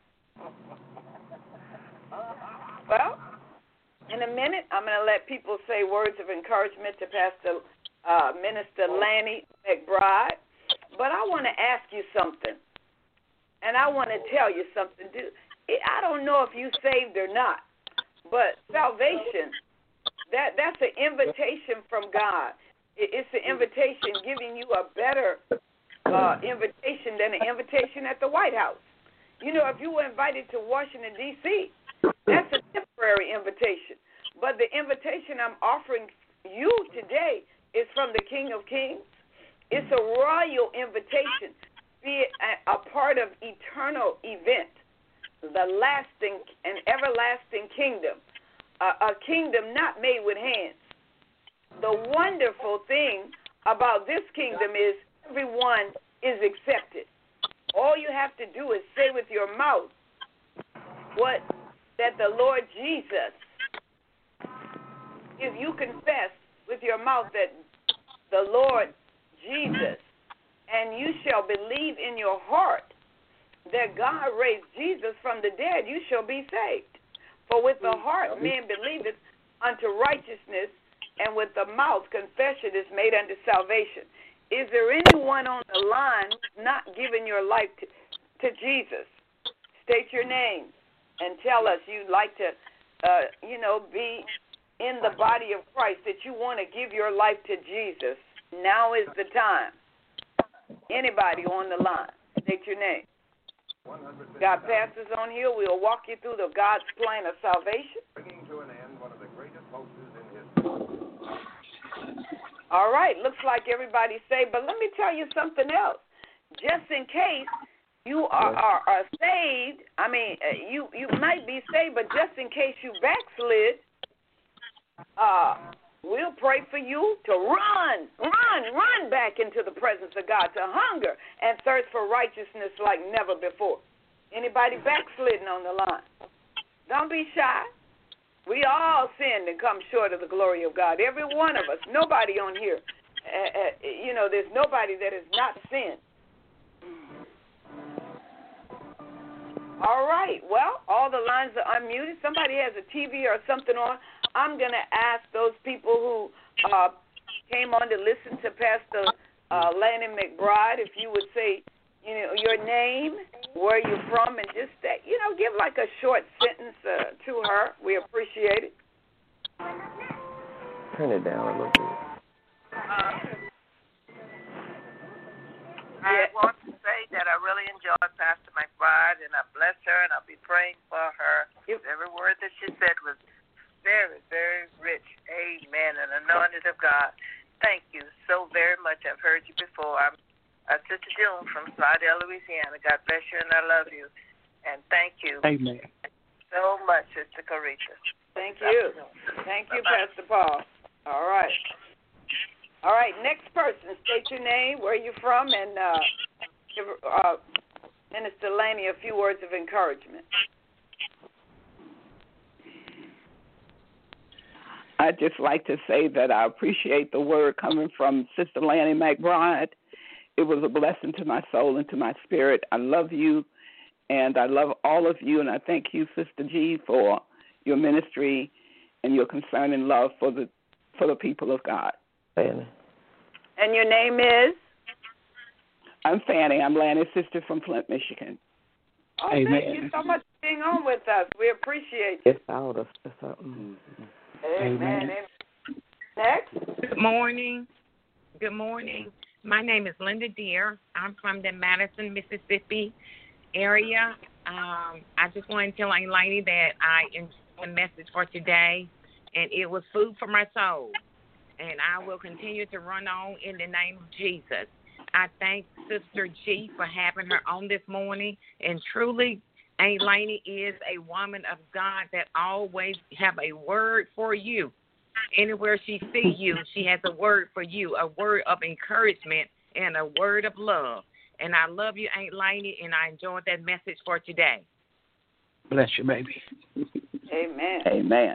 Well, in a minute, I'm going to let people say words of encouragement to Pastor Minister Lanny McBride. But I want to ask you something, and I want to tell you something. I don't know if you saved or not, but salvation, that's an invitation from God. It's an invitation giving you a better invitation than an invitation at the White House. You know, if you were invited to Washington, D.C., that's a temporary invitation. But the invitation I'm offering you today is from the King of Kings. It's a royal invitation, be it a part of eternal event, the lasting and everlasting kingdom, a kingdom not made with hands. The wonderful thing about this kingdom is everyone is accepted. All you have to do is say with your mouth that the Lord Jesus, if you confess with your mouth that the Lord Jesus, and you shall believe in your heart that God raised Jesus from the dead, you shall be saved. For with the heart man believeth unto righteousness, and with the mouth confession is made unto salvation. Is there anyone on the line not giving your life to Jesus? State your name and tell us you'd like to, be in the body of Christ, that you want to give your life to Jesus. Now is the time. Anybody on the line, state your name. God pastors on here, we'll walk you through the God's plan of salvation. Bringing to an end one of the greatest hoaxes in history. All right, looks like everybody's saved, but let me tell you something else. Just in case you are saved, you might be saved, but just in case you backslid, we'll pray for you to run back into the presence of God, to hunger and thirst for righteousness like never before. Anybody backslidden on the line? Don't be shy. We all sinned and come short of the glory of God. Every one of us. Nobody on here. There's nobody that has not sinned. All right. Well, all the lines are unmuted. Somebody has a TV or something on. I'm going to ask those people who came on to listen to Pastor Lanny McBride, if you would say, your name, where you're from, and just, give like a short sentence to her. We appreciate it. Turn it down a little bit. I want to say that I really enjoyed Pastor McBride, and I bless her, and I'll be praying for her. Every word that she said was very, very rich. Amen. And anointed of God. Thank you so very much. I've heard you before. I'm Sister June from Slidell, Louisiana. God bless you, and I love you. And thank you. Amen. So much, Sister Carisha. Thank you. Thank you, Pastor Paul. All right. All right, next person. State your name, where you're from, and give Minister Lanny a few words of encouragement. I'd just like to say that I appreciate the word coming from Sister Lanny McBride. It was a blessing to my soul and to my spirit. I love you, and I love all of you, and I thank you, Sister G, for your ministry and your concern and love for the people of God. Fanny. And your name is? I'm Fanny. I'm Lanny's sister from Flint, Michigan. Oh, Amen. Thank you so much for being on with us. We appreciate you. It's out of something. Amen. Next. Good morning. Good morning. My name is Linda Deere. I'm from the Madison, Mississippi area. I just want to tell Aunt Lady that I enjoyed the message for today, and it was food for my soul. And I will continue to run on in the name of Jesus. I thank Sister G for having her on this morning. And truly, Aunt Laney is a woman of God that always have a word for you. Anywhere she sees you, she has a word for you, a word of encouragement and a word of love. And I love you, Aunt Laney, and I enjoyed that message for today. Bless you, baby. Amen. Amen.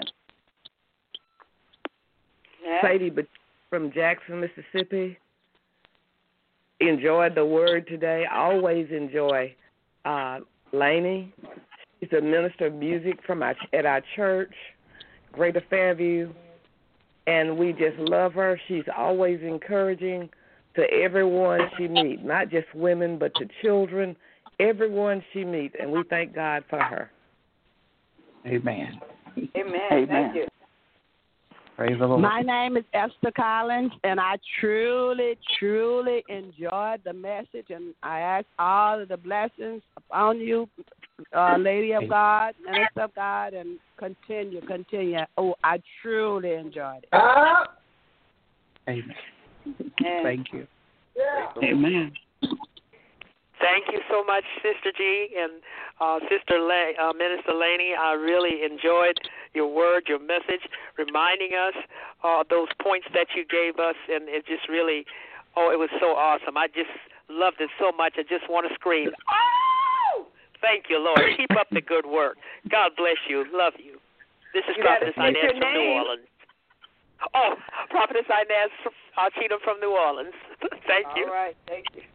Sadie from Jackson, Mississippi. Enjoyed the word today. I always enjoy Laney. She's a minister of music at our church, Greater Fairview, and we just love her. She's always encouraging to everyone she meets, not just women, but to children, everyone she meets, and we thank God for her. Amen. Amen. Thank you. Praise the Lord. My name is Esther Collins, and I truly, truly enjoyed the message, and I ask all of the blessings upon you, Lady of God, Minister of God, and continue. Oh, I truly enjoyed it. Amen. Thank you. Amen. Thank you so much, Sister G and Minister Laney. I really enjoyed your word, your message, reminding us those points that you gave us, and it just really, it was so awesome. I just loved it so much. I just want to scream, oh! Thank you, Lord. Keep up the good work. God bless you. Love you. This is Prophetess Inez from New Orleans. Oh, Prophetess Inez Cheatham from New Orleans. Thank you. All right. Thank you.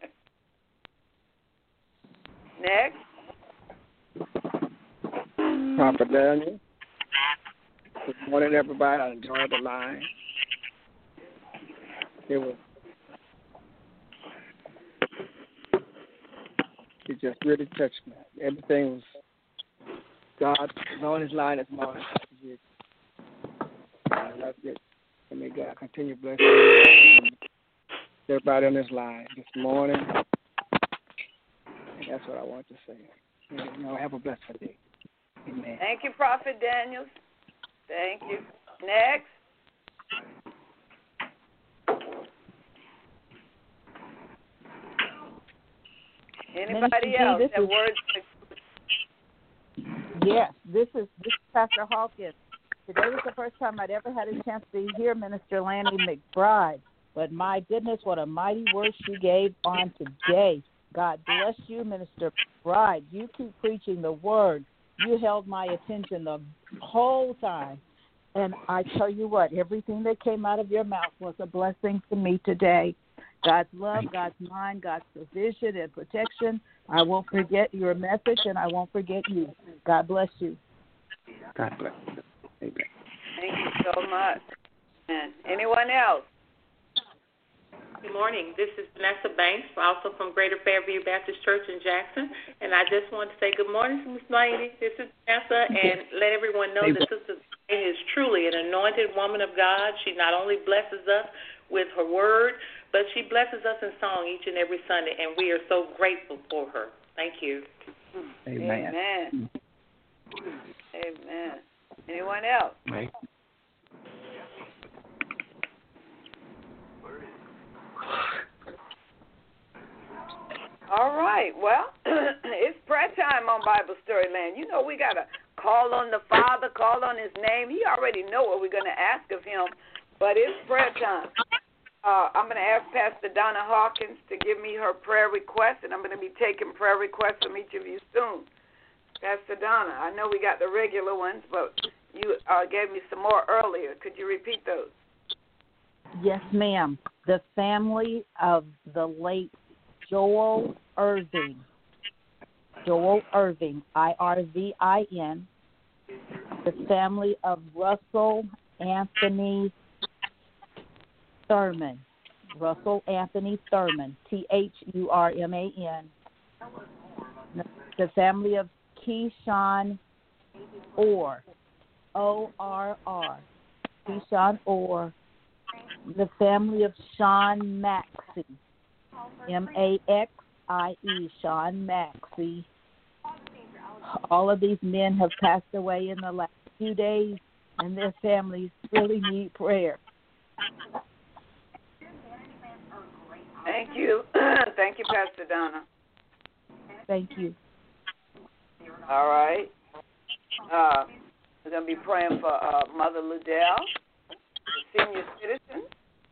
Next. Prophet Daniel. Good morning, everybody. I enjoyed the line. It just really touched me. Everything was God was on his line this morning. I loved it. And may God continue blessing everybody on this line this morning. And that's what I want to say. Have a blessed day. Amen. Thank you, Prophet Daniels. Thank you. Next. Anybody else have words? Yes, this is Pastor Hawkins. Today was the first time I'd ever had a chance to hear Minister Lanny McBride. But my goodness, what a mighty word she gave on today. God bless you, Minister McBride. You keep preaching the word. You held my attention the whole time. And I tell you what, everything that came out of your mouth was a blessing to me today. God's love, God's mind, God's provision and protection. I won't forget your message, and I won't forget you. God bless you. God bless you. Amen. Thank you so much. And anyone else? Good morning. This is Vanessa Banks, also from Greater Fairview Baptist Church in Jackson. And I just want to say good morning to Ms. Laney. This is Vanessa, and let everyone know that Sister Laney is truly an anointed woman of God. She not only blesses us with her word, but she blesses us in song each and every Sunday, and we are so grateful for her. Thank you. Amen. Amen. Amen. Anyone else? Right. All right. Well, it's prayer time on Bible Story Land. You know we got to call on the Father, call on his name. He already know what we're going to ask of him, but it's prayer time. I'm going to ask Pastor Donna Hawkins to give me her prayer request, and I'm going to be taking prayer requests from each of you soon. Pastor Donna, I know we got the regular ones, but you gave me some more earlier. Could you repeat those? Yes, ma'am. The family of the late Joel Irving. Joel Irving, Irvin. The family of Russell Anthony Thurman. Russell Anthony Thurman, Thurman. The family of Keyshawn Orr, Orr. Keyshawn Orr. The family of Sean Maxey, Maxie, Sean Maxey. All of these men have passed away in the last few days, and their families really need prayer. Thank you. Thank you, Pastor Donna. Thank you. All right. We're going to be praying for Mother Ludell, the senior citizen.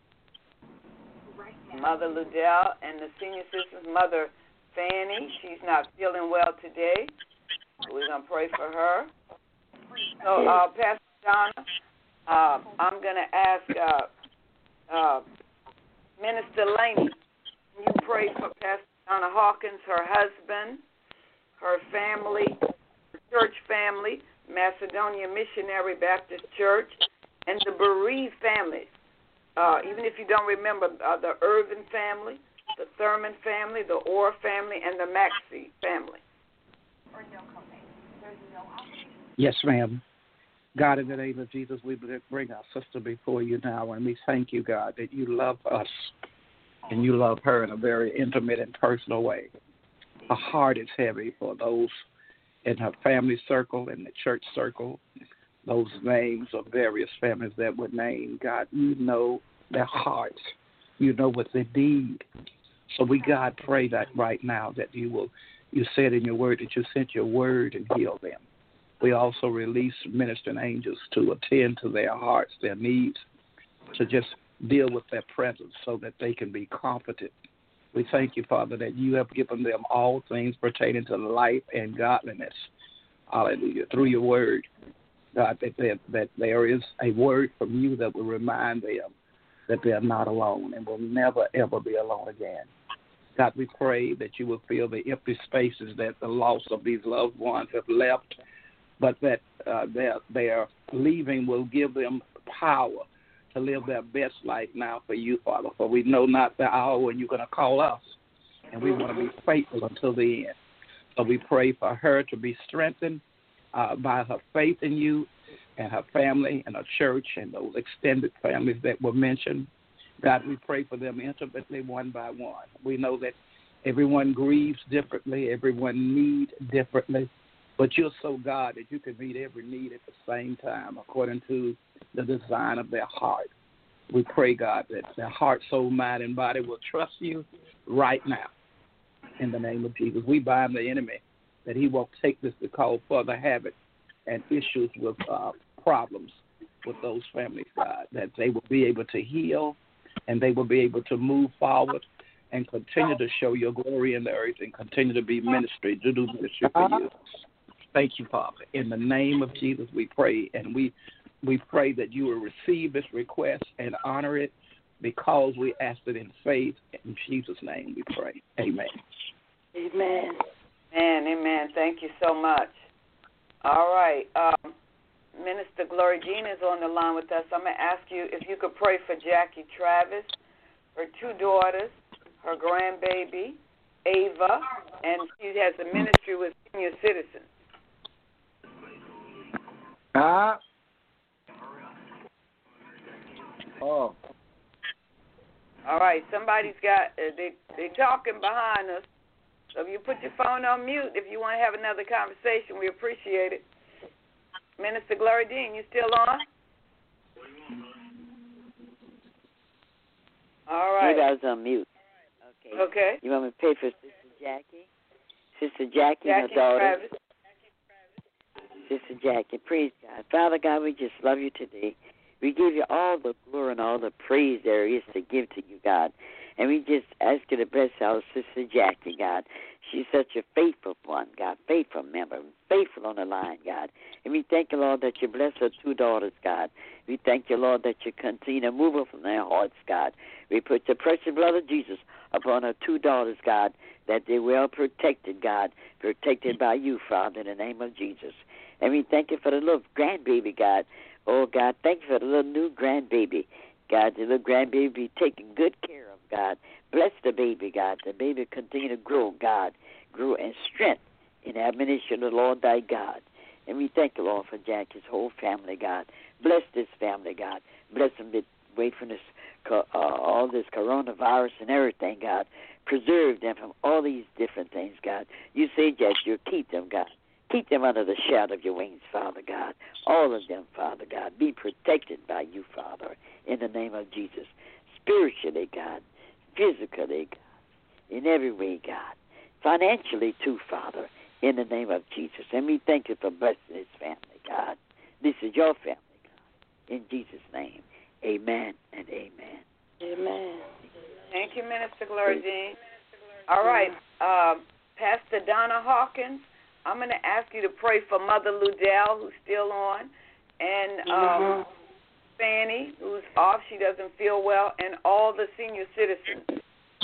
Mother Ludell and the senior citizens, Mother Fanny. She's not feeling well today. We're going to pray for her. So, Pastor Donna, I'm going to ask Minister Laney, can you pray for Pastor Donna Hawkins, her husband, her family, her church family, Macedonia Missionary Baptist Church, and the bereaved families. Even if you don't remember, the Irvin family, the Thurman family, the Orr family, and the Maxey family. Yes, ma'am. God, in the name of Jesus, we bring our sister before you now, and we thank you, God, that you love us and you love her in a very intimate and personal way. Her heart is heavy for those in her family circle, in the church circle, those names of various families that were named. God, you know their hearts. You know what they need. So we, God, pray that right now that you said in your word that you sent your word and healed them. We also release ministering angels to attend to their hearts, their needs, to just deal with their presence so that they can be comforted. We thank you, Father, that you have given them all things pertaining to life and godliness. Hallelujah. Through your word, God, that there is a word from you that will remind them that they are not alone and will never, ever be alone again. God, we pray that you will fill the empty spaces that the loss of these loved ones have left, but that their leaving will give them power to live their best life now for you, Father. For we know not the hour when you're going to call us, and we want to be faithful until the end. So we pray for her to be strengthened by her faith in you and her family and her church and those extended families that were mentioned. God, we pray for them intimately one by one. We know that everyone grieves differently, everyone needs differently, but you're so God that you can meet every need at the same time according to the design of their heart. We pray, God, that their heart, soul, mind, and body will trust you right now. In the name of Jesus, we bind the enemy that he won't take this to cause further havoc and issues with problems with those families, God, that they will be able to heal and they will be able to move forward and continue to show your glory in the earth and continue to be ministry, to do ministry for you. Thank you, Father. In the name of Jesus, we pray, and we pray that you will receive this request and honor it because we asked it in faith. In Jesus' name we pray. Amen. Amen. Amen. Thank you so much. All right. Minister Glory Jean is on the line with us. I'm going to ask you if you could pray for Jackie Travis, her two daughters, her grandbaby, Ava, and she has a ministry with senior citizens. Oh. All right. Somebody's got, they're talking behind us. So if you put your phone on mute, if you want to have another conversation, we appreciate it. Minister Glory Dean, you still on? All right. Maybe I was on mute. Okay. You want me to pray for Sister Jackie? Sister Jackie and her daughter. Travis. Sister Jackie, praise God. Father God, we just love you today. We give you all the glory and all the praise there is to give to you, God. And we just ask you to bless our sister Jackie, God. She's such a faithful one, God, faithful member, faithful on the line, God. And we thank you, Lord, that you bless her 2 daughters, God. We thank you, Lord, that you continue to move her from their hearts, God. We put the precious blood of Jesus upon her 2 daughters, God, that they're well protected, God, protected by you, Father, in the name of Jesus. And we thank you for the little grandbaby, God. Oh, God, thank you for the little new grandbaby. God, the little grandbaby be taken good care of, God. Bless the baby, God. The baby continue to grow, God. Grow in strength in admonition of the Lord thy God. And we thank you, Lord, for Jackie's whole family, God. Bless this family, God. Bless them away from this, all this coronavirus and everything, God. Preserve them from all these different things, God. You say, Jack, you'll keep them, God. Keep them under the shadow of your wings, Father God. All of them, Father God. Be protected by you, Father, in the name of Jesus. Spiritually, God. Physically, God. In every way, God. Financially, too, Father, in the name of Jesus. And we thank you for blessing this family, God. This is your family, God. In Jesus' name, amen and amen. Amen. Thank you, Minister Gloria Jean. All right, Pastor Donna Hawkins, I'm going to ask you to pray for Mother Ludell, who's still on, and Fanny, who's off. She doesn't feel well, and all the senior citizens.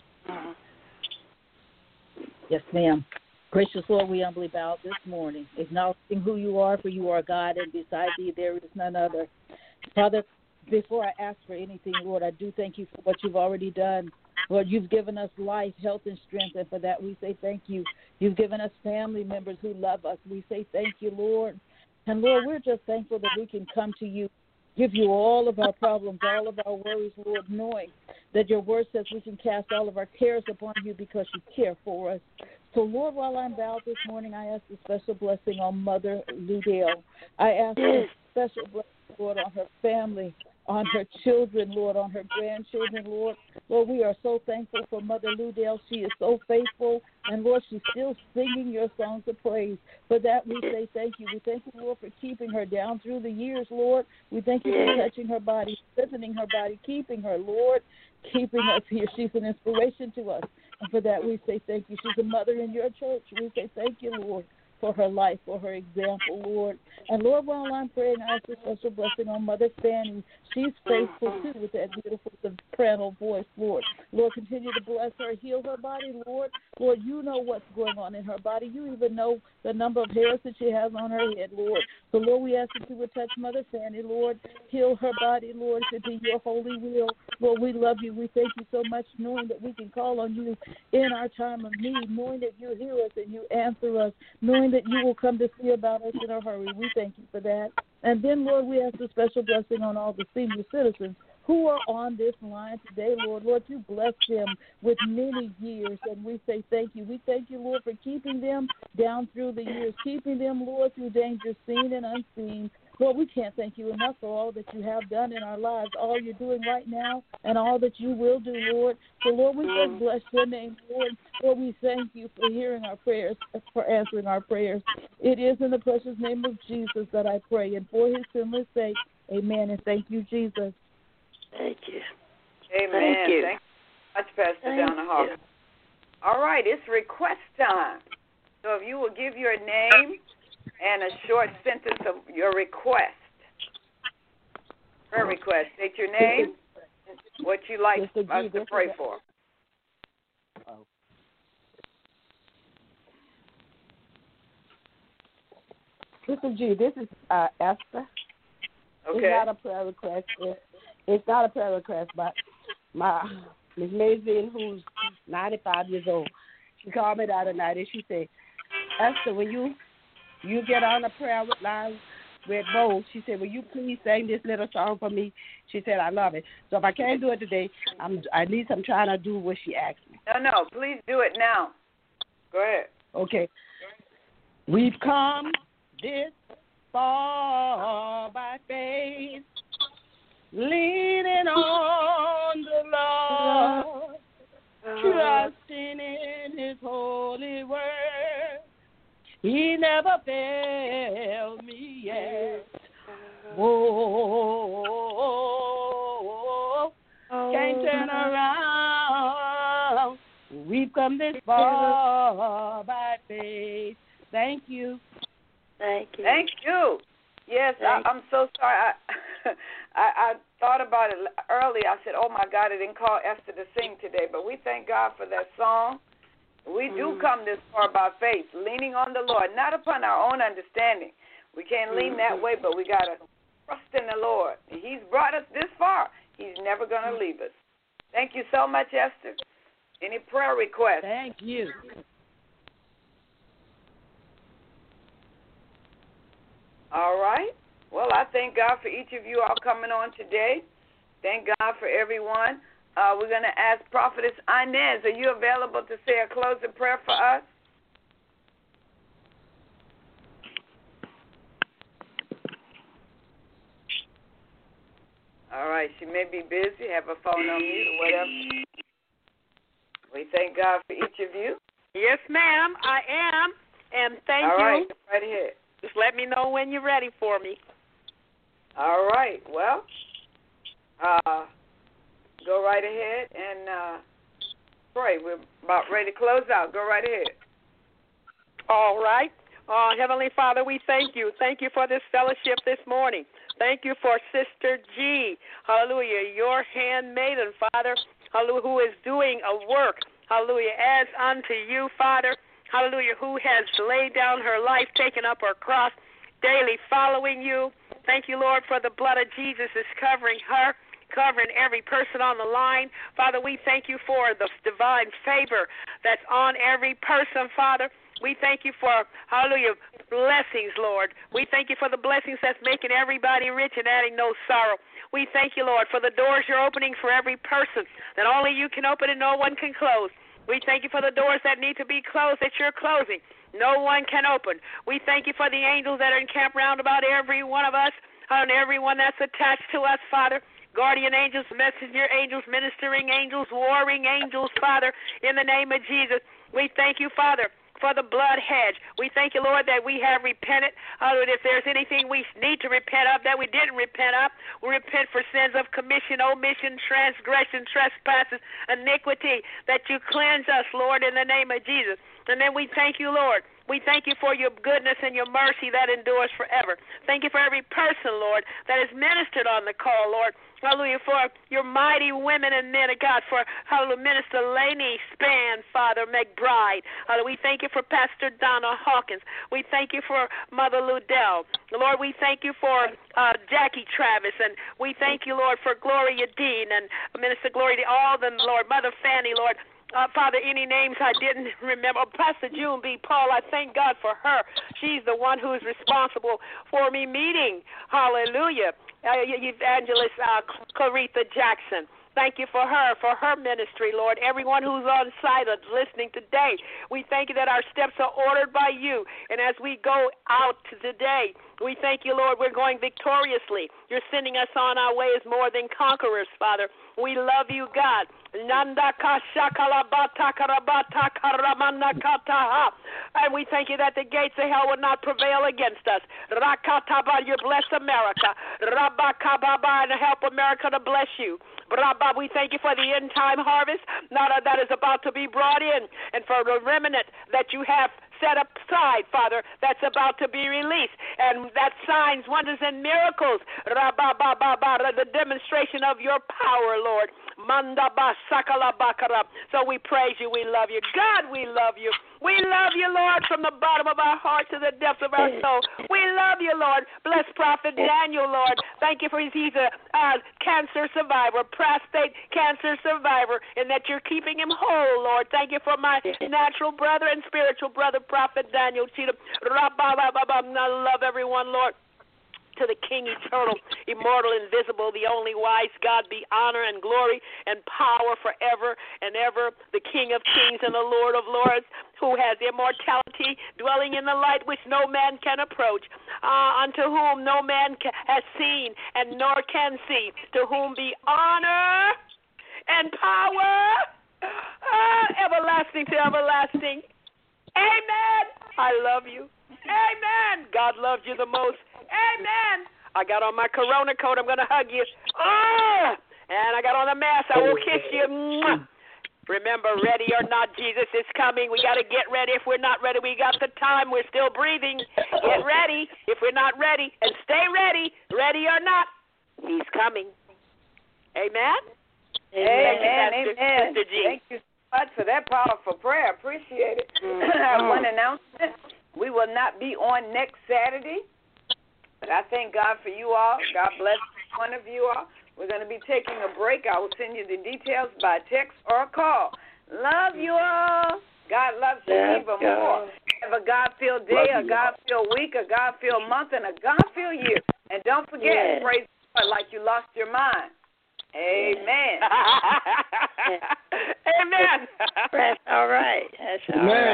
Yes, ma'am. Gracious Lord, we humbly bow this morning, acknowledging who you are, for you are God, and beside thee there is none other. Father, before I ask for anything, Lord, I do thank you for what you've already done. Lord, you've given us life, health, and strength, and for that we say thank you. You've given us family members who love us. We say thank you, Lord. And, Lord, we're just thankful that we can come to you, give you all of our problems, all of our worries, Lord, knowing that your word says we can cast all of our cares upon you because you care for us. So, Lord, while I'm bowed this morning, I ask a special blessing on Mother Ludell. I ask a special blessing, Lord, on her family, on her children, Lord, on her grandchildren, Lord. Lord, we are so thankful for Mother Ludell. She is so faithful, and, Lord, she's still singing your songs of praise. For that, we say thank you. We thank you, Lord, for keeping her down through the years, Lord. We thank you for touching her body, strengthening her body, keeping her, Lord, keeping us here. She's an inspiration to us. And for that, we say thank you. She's a mother in your church. We say thank you, Lord, for her life, for her example, Lord. And, Lord, while I'm praying, I ask a special blessing on Mother Fanny. She's faithful, too, with that beautiful soprano voice, Lord. Lord, continue to bless her, heal her body, Lord. Lord, you know what's going on in her body. You even know the number of hairs that she has on her head, Lord. So, Lord, we ask that you would touch Mother Fanny, Lord. Heal her body, Lord, to be your holy will. Lord, we love you. We thank you so much, knowing that we can call on you in our time of need, knowing that you hear us and you answer us, knowing that you will come to see about us in a hurry. We thank you for that. And then, Lord, we ask a special blessing on all the senior citizens who are on this line today, Lord. Lord, you bless them with many years, and we say thank you. We thank you, Lord, for keeping them down through the years, keeping them, Lord, through dangers seen and unseen. Lord, we can't thank you enough for all that you have done in our lives, all you're doing right now, and all that you will do, Lord. So, Lord, we just bless your name, Lord. Lord, we thank you for hearing our prayers, for answering our prayers. It is in the precious name of Jesus that I pray, and for his sinless sake, amen, and thank you, Jesus. Thank you. Amen. Thank you. Thank you much, Pastor Donna Hawkins. All right, it's request time. So if you will give your name and a short sentence of your request. Prayer request. State your name, what you like us to pray for. Sister G, this is Esther. Okay. It's not a prayer request. It's not a prayer request, but my Miss Maisy, who's 95 years old, she called me the other night and she said, Esther, when you get on a prayer line with Bo, she said, will you please sing this little song for me? She said, I love it. So if I can't do it today, at least I'm trying to do what she asked me. No, please do it now. Go ahead. Okay. We've come this far by faith, leaning on the Lord, trusting in his holy word. He never failed me yet. Whoa, can't turn around We've come this far by faith. Thank you. Thank you. Thank you. Yes, I'm so sorry. I thought about it earlier. I said, oh, my God, I didn't call Esther to sing today. But we thank God for that song. We do come this far by faith, leaning on the Lord, not upon our own understanding. We can't lean that way, but we got to trust in the Lord. He's brought us this far. He's never going to leave us. Thank you so much, Esther. Any prayer requests? Thank you. All right. Well, I thank God for each of you all coming on today. Thank God for everyone. We're going to ask Prophetess Inez, are you available to say a closing prayer for us? All right. She may be busy, have her phone on mute or whatever. We thank God for each of you. Yes, ma'am, I am. And thank all you. Right, right ahead. Just let me know when you're ready for me. All right. Well, go right ahead and pray. We're about ready to close out. Go right ahead. All right. Heavenly Father, we thank you. Thank you for this fellowship this morning. Thank you for Sister G. Hallelujah. Your handmaiden, Father, hallelujah, who is doing a work, hallelujah, as unto you, Father, hallelujah, who has laid down her life, taken up her cross, daily following you. Thank you, Lord, for the blood of Jesus is covering her, covering every person on the line. Father, we thank you for the divine favor that's on every person, Father. We thank you for, hallelujah, blessings, Lord. We thank you for the blessings that's making everybody rich and adding no sorrow. We thank you, Lord, for the doors you're opening for every person that only you can open and no one can close. We thank you for the doors that need to be closed that you're closing. No one can open. We thank you for the angels that are encamped round about every one of us and everyone that's attached to us, Father. Guardian angels, messenger angels, ministering angels, warring angels, Father, in the name of Jesus. We thank you, Father, for the blood hedge. We thank you, Lord, that we have repented. If there's anything we need to repent of that we didn't repent of, we repent for sins of commission, omission, transgression, trespasses, iniquity, that you cleanse us, Lord, in the name of Jesus. And then we thank you, Lord. We thank you for your goodness and your mercy that endures forever. Thank you for every person, Lord, that is ministered on the call, Lord. Hallelujah, for your mighty women and men of God, for hallelujah, Minister Laney Span, Father McBride. Hallelujah, we thank you for Pastor Donna Hawkins. We thank you for Mother Ludell. Lord, we thank you for Jackie Travis, and we thank you, Lord, for Gloria Dean and Minister Gloria, all them, Lord, Mother Fanny, Lord. Father, any names I didn't remember. Pastor June B. Paul, I thank God for her. She's the one who is responsible for me meeting. Hallelujah. Evangelist Claretha Jackson. Thank you for her ministry, Lord. Everyone who's on site or listening today, we thank you that our steps are ordered by you. And as we go out today, we thank you, Lord, we're going victoriously. You're sending us on our way as more than conquerors, Father. We love you, God. And we thank you that the gates of hell will not prevail against us. You bless America. And help America to bless you. We thank you for the end-time harvest that is about to be brought in, and for the remnant that you have set aside, Father, that's about to be released. And that signs, wonders, and miracles, the demonstration of your power, Lord. So we praise you. We love you. God, we love you. We love you, Lord, from the bottom of our heart to the depths of our soul. We love you, Lord. Bless Prophet Daniel, Lord. Thank you for he's a cancer survivor, prostate cancer survivor, and that you're keeping him whole, Lord. Thank you for my natural brother and spiritual brother, Prophet Daniel Cheatham. I love everyone, Lord. To the King eternal, immortal, invisible, the only wise God, be honor and glory and power forever and ever, the King of kings and the Lord of lords, who has immortality, dwelling in the light which no man can approach, unto whom no man has seen and nor can see, to whom be honor and power, everlasting to everlasting. Amen. I love you. Amen. God loves you the most. Amen. I got on my Corona coat. I'm going to hug you. And I got on a mask. I will kiss you. Remember, ready or not, Jesus is coming. We got to get ready. If we're not ready, we got the time. We're still breathing. Get ready. If we're not ready, and stay ready, ready or not, he's coming. Amen? Amen. Sister G. Thank you so much for that powerful prayer. I appreciate it. One announcement. We will not be on next Saturday, but I thank God for you all. God bless each one of you all. We're going to be taking a break. I will send you the details by text or call. Love you all. God loves you even more. Have a God-filled day, a God-filled week, a God-filled month, and a God-filled year. And don't forget, praise God like you lost your mind. Amen. Amen. That's all right. That's all right.